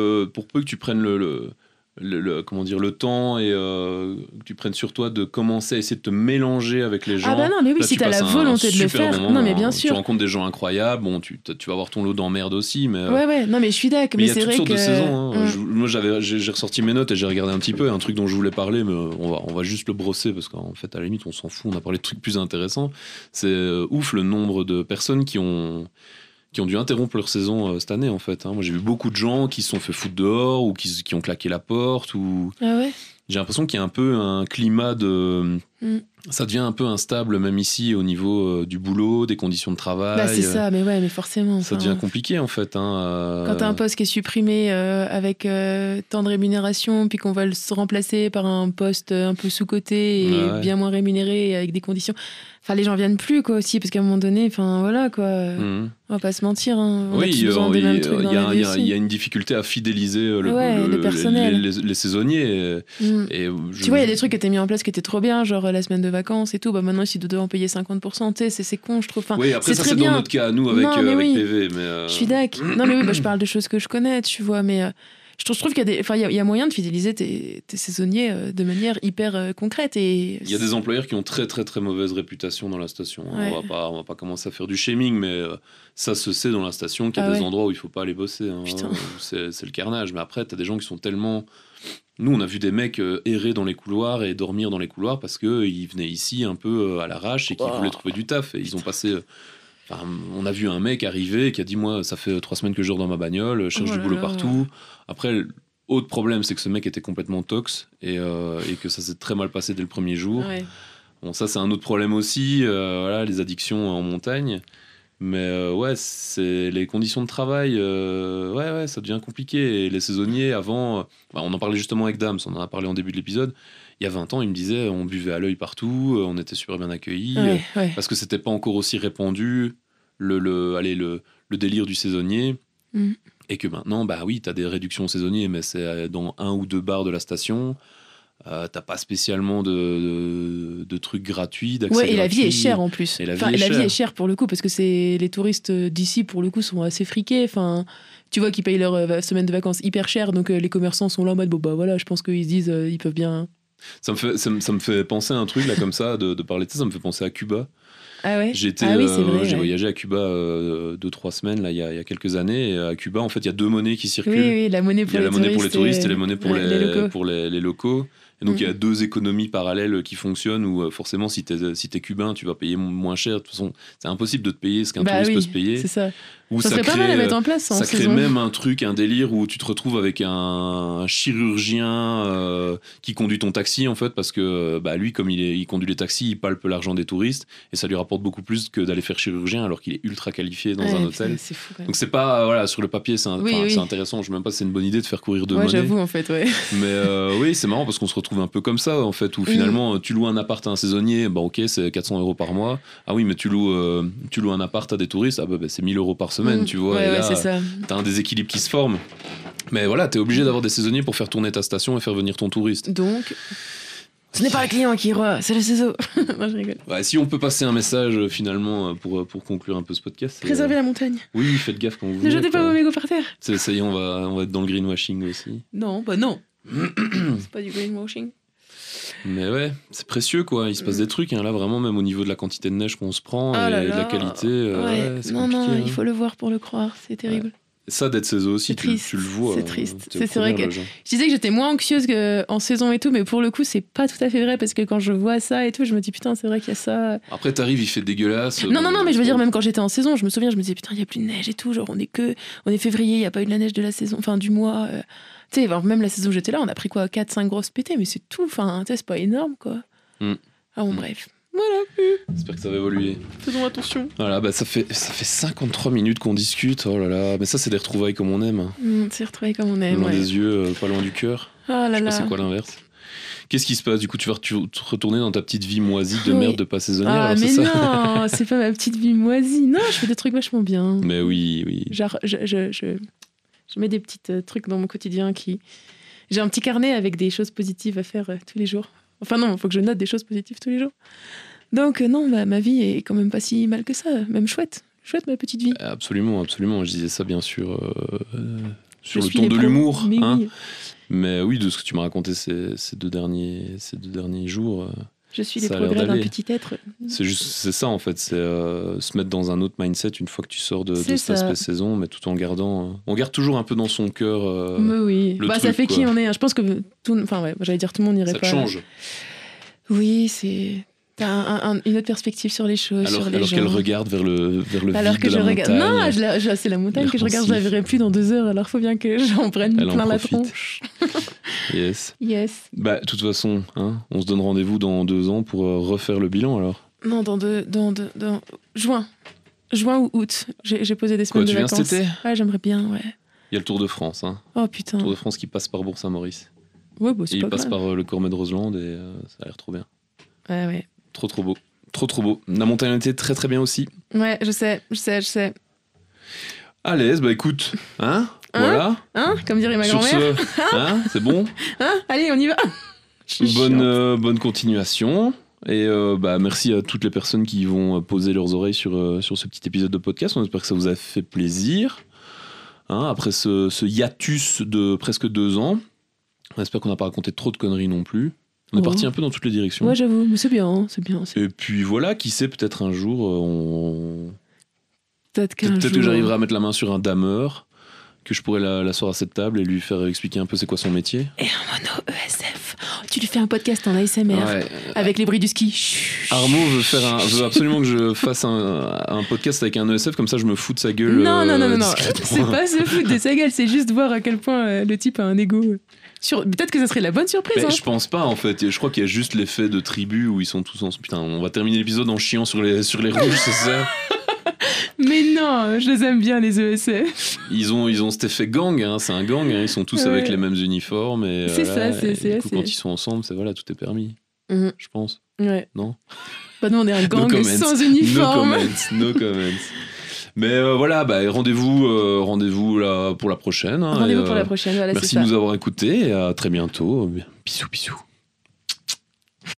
le temps et que tu prennes sur toi de commencer à essayer de te mélanger avec les gens. Ah non, mais oui, si t'as la volonté de le faire. Moment, non, mais bien sûr. Tu rencontres des gens incroyables, bon, tu vas avoir ton lot d'emmerdes aussi, mais... non, mais je suis d'accord. Mais c'est vrai que... Il y a toutes sortes de saisons. Moi, j'ai ressorti mes notes et j'ai regardé un petit peu, un truc dont je voulais parler, mais on va juste le brosser, parce qu'en fait, à la limite, on s'en fout, on a parlé de trucs plus intéressants. C'est ouf le nombre de personnes qui ont dû interrompre leur saison cette année, en fait. Moi, j'ai vu beaucoup de gens qui se sont fait foutre dehors ou qui ont claqué la porte. Ah ouais. J'ai l'impression qu'il y a un peu un climat de... Ça devient un peu instable, même ici, au niveau du boulot, des conditions de travail. C'est ça, mais forcément. Ça devient compliqué, en fait. Quand t'as un poste qui est supprimé avec tant de rémunération, puis qu'on va le remplacer par un poste un peu sous-coté et bien moins rémunéré, avec des conditions... les gens viennent plus, quoi, aussi, parce qu'à un moment donné, voilà, quoi. On va pas se mentir, on a tous besoin des mêmes trucs dans la vie aussi. Il y a une difficulté à fidéliser le personnel. Les saisonniers. Tu vois, il y a des trucs qui étaient mis en place qui étaient trop bien, genre la semaine de vacances et tout. Maintenant, si tu dois en payer 50%, c'est con, je trouve. Oui, après, ça, c'est dans notre cas, nous, avec PV. Mais Je suis d'accord. Non, mais oui, je parle de choses que je connais, tu vois, mais... Je trouve qu'il y a moyen de fidéliser tes saisonniers de manière hyper concrète. Et il y a des employeurs qui ont très très très mauvaise réputation dans la station. Ouais. On va pas commencer à faire du shaming, mais ça se sait dans la station qu'il y a des endroits où il faut pas aller bosser. C'est le carnage. Mais après, t'as des gens qui sont tellement... Nous, on a vu des mecs errer dans les couloirs et dormir dans les couloirs parce qu'ils venaient ici un peu à l'arrache et qu'ils voulaient trouver du taf. Et ils ont passé... on a vu un mec arriver qui a dit moi ça fait 3 semaines que je dors dans ma bagnole, je cherche du boulot partout. Après, autre problème, c'est que ce mec était complètement tox et que ça s'est très mal passé dès le premier jour. Bon, ça c'est un autre problème aussi, les addictions en montagne. Mais c'est les conditions de travail, ça devient compliqué. Et les saisonniers avant, on en parlait justement avec Dams, on en a parlé en début de l'épisode. Il y a 20 ans, il me disait on buvait à l'œil partout, on était super bien accueillis, parce que c'était pas encore aussi répandu le délire du saisonnier. Et que maintenant, t'as des réductions saisonnières, mais c'est dans 1 ou 2 bars de la station. T'as pas spécialement de trucs gratuits, d'accès gratuit. Et la vie est chère en plus. La vie est chère pour le coup, parce que les touristes d'ici, pour le coup, sont assez friqués. Tu vois qu'ils payent leur semaine de vacances hyper cher, donc les commerçants sont là en mode je pense qu'ils se disent ils peuvent bien... Ça me fait penser à un truc là comme ça, de parler de ça me fait penser à Cuba. Ah ouais. J'ai voyagé à Cuba 2-3 semaines là, il y a quelques années. Et à Cuba, en fait, il y a 2 monnaies qui circulent. Oui, la monnaie pour les touristes. Il y a la monnaie pour les touristes et la monnaie pour les locaux. Et donc il y a 2 économies parallèles qui fonctionnent où forcément si t'es cubain, tu vas payer moins cher. De toute façon, c'est impossible de te payer ce qu'un touriste peut se payer. C'est ça. Où Ça serait pas mal à mettre en place en ça crée saison. même un délire où tu te retrouves avec un chirurgien qui conduit ton taxi en fait, parce que lui, comme il conduit les taxis, il palpe l'argent des touristes et ça lui rapporte beaucoup plus que d'aller faire chirurgien alors qu'il est ultra qualifié dans un hôtel. C'est fou quand même. Donc c'est pas sur le papier, c'est Oui. intéressant. Je sais même pas si c'est une bonne idée de faire courir de Ouais, monnaie. j'avoue en fait, ouais. Mais oui, c'est marrant parce qu'on se retrouve un peu comme ça en fait, où finalement tu loues un appart à un saisonnier, ok, c'est 400 € par mois. Ah oui, mais tu loues un appart à des touristes, c'est 1000 € par semaine, tu vois. Ouais, et là, c'est ça. t'as un déséquilibre qui se forme. Mais voilà, t'es obligé d'avoir des saisonniers pour faire tourner ta station et faire venir ton touriste. Donc, ce n'est pas le client qui est roi, c'est le ciseau. Non, je rigole. Ouais, si on peut passer un message finalement pour conclure un peu ce podcast. Préservez la montagne. Oui, faites gaffe quand vous Ne venez, jetez pas quoi. vos mégots par terre. Ça y est, on va être dans le greenwashing aussi. Non, bah non. C'est pas du greenwashing. Mais ouais, c'est précieux quoi, il se passe des trucs, hein, là vraiment, même au niveau de la quantité de neige qu'on se prend Ah et là de la là. qualité, c'est non, compliqué. il faut le voir pour le croire, c'est terrible. Ça d'être saison aussi, C'est triste, tu le vois. c'est triste. t'es aux C'est vrai premières que- loges, hein. Je disais que j'étais moins anxieuse qu'en saison et tout, mais pour le coup, c'est pas tout à fait vrai parce que quand je vois ça et tout, je me dis putain, c'est vrai qu'il y a ça. Après t'arrives, il fait dégueulasse. Non, mais je veux dire, même quand j'étais en saison, je me souviens, je me disais putain, il y a plus de neige et tout, genre on est février, il y a pas eu de la neige de la saison, enfin du mois. Tu sais, même la saison où j'étais là, on a pris quoi, 4-5 grosses pétées, mais c'est tout, enfin, tu sais, c'est pas énorme quoi. Ah bon, bref. Voilà, J'espère que ça va évoluer. faisons attention. Voilà, ça fait 53 minutes qu'on discute, oh là là, mais ça c'est des retrouvailles comme on aime. C'est retrouvé comme on aime. Loin Ouais. des yeux, pas loin du cœur. Ah là Je sais pas là. c'est quoi l'inverse. Qu'est-ce qui se passe? Du coup, tu vas te retourner dans ta petite vie moisie de Oui. merde de pas saisonnière, Ah, alors mais c'est ça? non, c'est pas ma petite vie moisie. Non, je fais des trucs vachement bien. Mais oui. Genre, je mets des petits trucs dans mon quotidien qui. J'ai un petit carnet avec des choses positives à faire tous les jours. Enfin, non, il faut que je note des choses positives tous les jours. Donc, non, ma vie est quand même pas si mal que ça. Même chouette. Chouette, ma petite vie. Absolument. Je disais ça bien sûr sur Je le suis ton les de pros, l'humour. Mais Hein. oui, Mais oui, de ce que tu m'as raconté ces deux derniers jours, je suis les Ça a l'air progrès d'un d'aller. petit être. c'est ça en fait, c'est se mettre dans un autre mindset une fois que tu sors de C'est cet ça. aspect saison, mais tout en gardant. On garde toujours un peu dans son cœur. Mais oui. le Ça truc, fait qui quoi. on est. Hein. Je pense que tout. Enfin, ouais, j'allais dire tout le monde n'irait Ça pas. te change. Oui, c'est. T'as une autre perspective sur les choses, sur les Alors gens. qu'elle regarde vers le Alors vide que de la je regarde. montagne. Non, c'est la montagne L'air que je regarde, je la pensif. verrai plus dans 2 heures, alors faut bien que j'en prenne Elle en plein la profite. tronche. Yes. Yes. Bah, de toute façon, hein, on se donne rendez-vous dans 2 ans pour refaire le bilan alors. Non, dans juin. Juin ou août. J'ai posé des Quoi, semaines tu de viens vacances. cet été? Ouais, j'aimerais bien, ouais. Il y a le Tour de France, hein. Oh putain. Tour de France qui passe par Bourg-Saint-Maurice. Ouais, bah, Et c'est il pas passe grave. par le Cormet de Roseland et ça a l'air trop bien. Ouais. Trop beau. Trop beau. La montagne était très très bien aussi. Ouais, je sais. À l'aise, bah écoute, hein, voilà. Hein, comme dirait ma Sur grand-mère. ce, hein, c'est bon. Hein, allez, on y va. Je suis chiante. Bonne continuation. Et merci à toutes les personnes qui vont poser leurs oreilles sur ce petit épisode de podcast. On espère que ça vous a fait plaisir. Hein, après ce hiatus de presque 2 ans, on espère qu'on n'a pas raconté trop de conneries non plus. On est Oh. parti un peu dans toutes les directions. Ouais, j'avoue, mais c'est bien. Et puis voilà, qui sait, peut-être un jour, Peut-être qu'un peut-être que jour- j'arriverai à mettre la main sur un dameur, que je pourrais l'asseoir à cette table et lui faire expliquer un peu c'est quoi son métier. Et un mono ESF. Tu lui fais un podcast en ASMR Ouais. avec les bruits du ski. Chut. Arnaud veut absolument que je fasse un podcast avec un ESF, comme ça je me fous de sa gueule. Non. discrètement. C'est pas se foutre de sa gueule, c'est juste voir à quel point le type a un ego. Peut-être que ça serait la bonne surprise. Mais Hein. je pense pas en fait, je crois qu'il y a juste l'effet de tribu où ils sont tous en... Putain, on va terminer l'épisode en chiant sur les rouges, c'est ça. Mais non, je les aime bien les ESF. Ils ont cet effet gang, hein, c'est un gang, hein, ils sont tous Ouais. avec les mêmes uniformes et C'est voilà, ça, c'est- et c'est- du coup, c'est- quand ils sont ensemble, tout est permis, Mhm. je pense. Ouais. Non. Bah nous on est un gang comments. sans uniforme. No comments. Mais voilà, rendez-vous là pour la prochaine. Hein, Rendez-vous et, pour la prochaine, voilà, merci c'est de ça. nous avoir écoutés et à très bientôt. Bisous.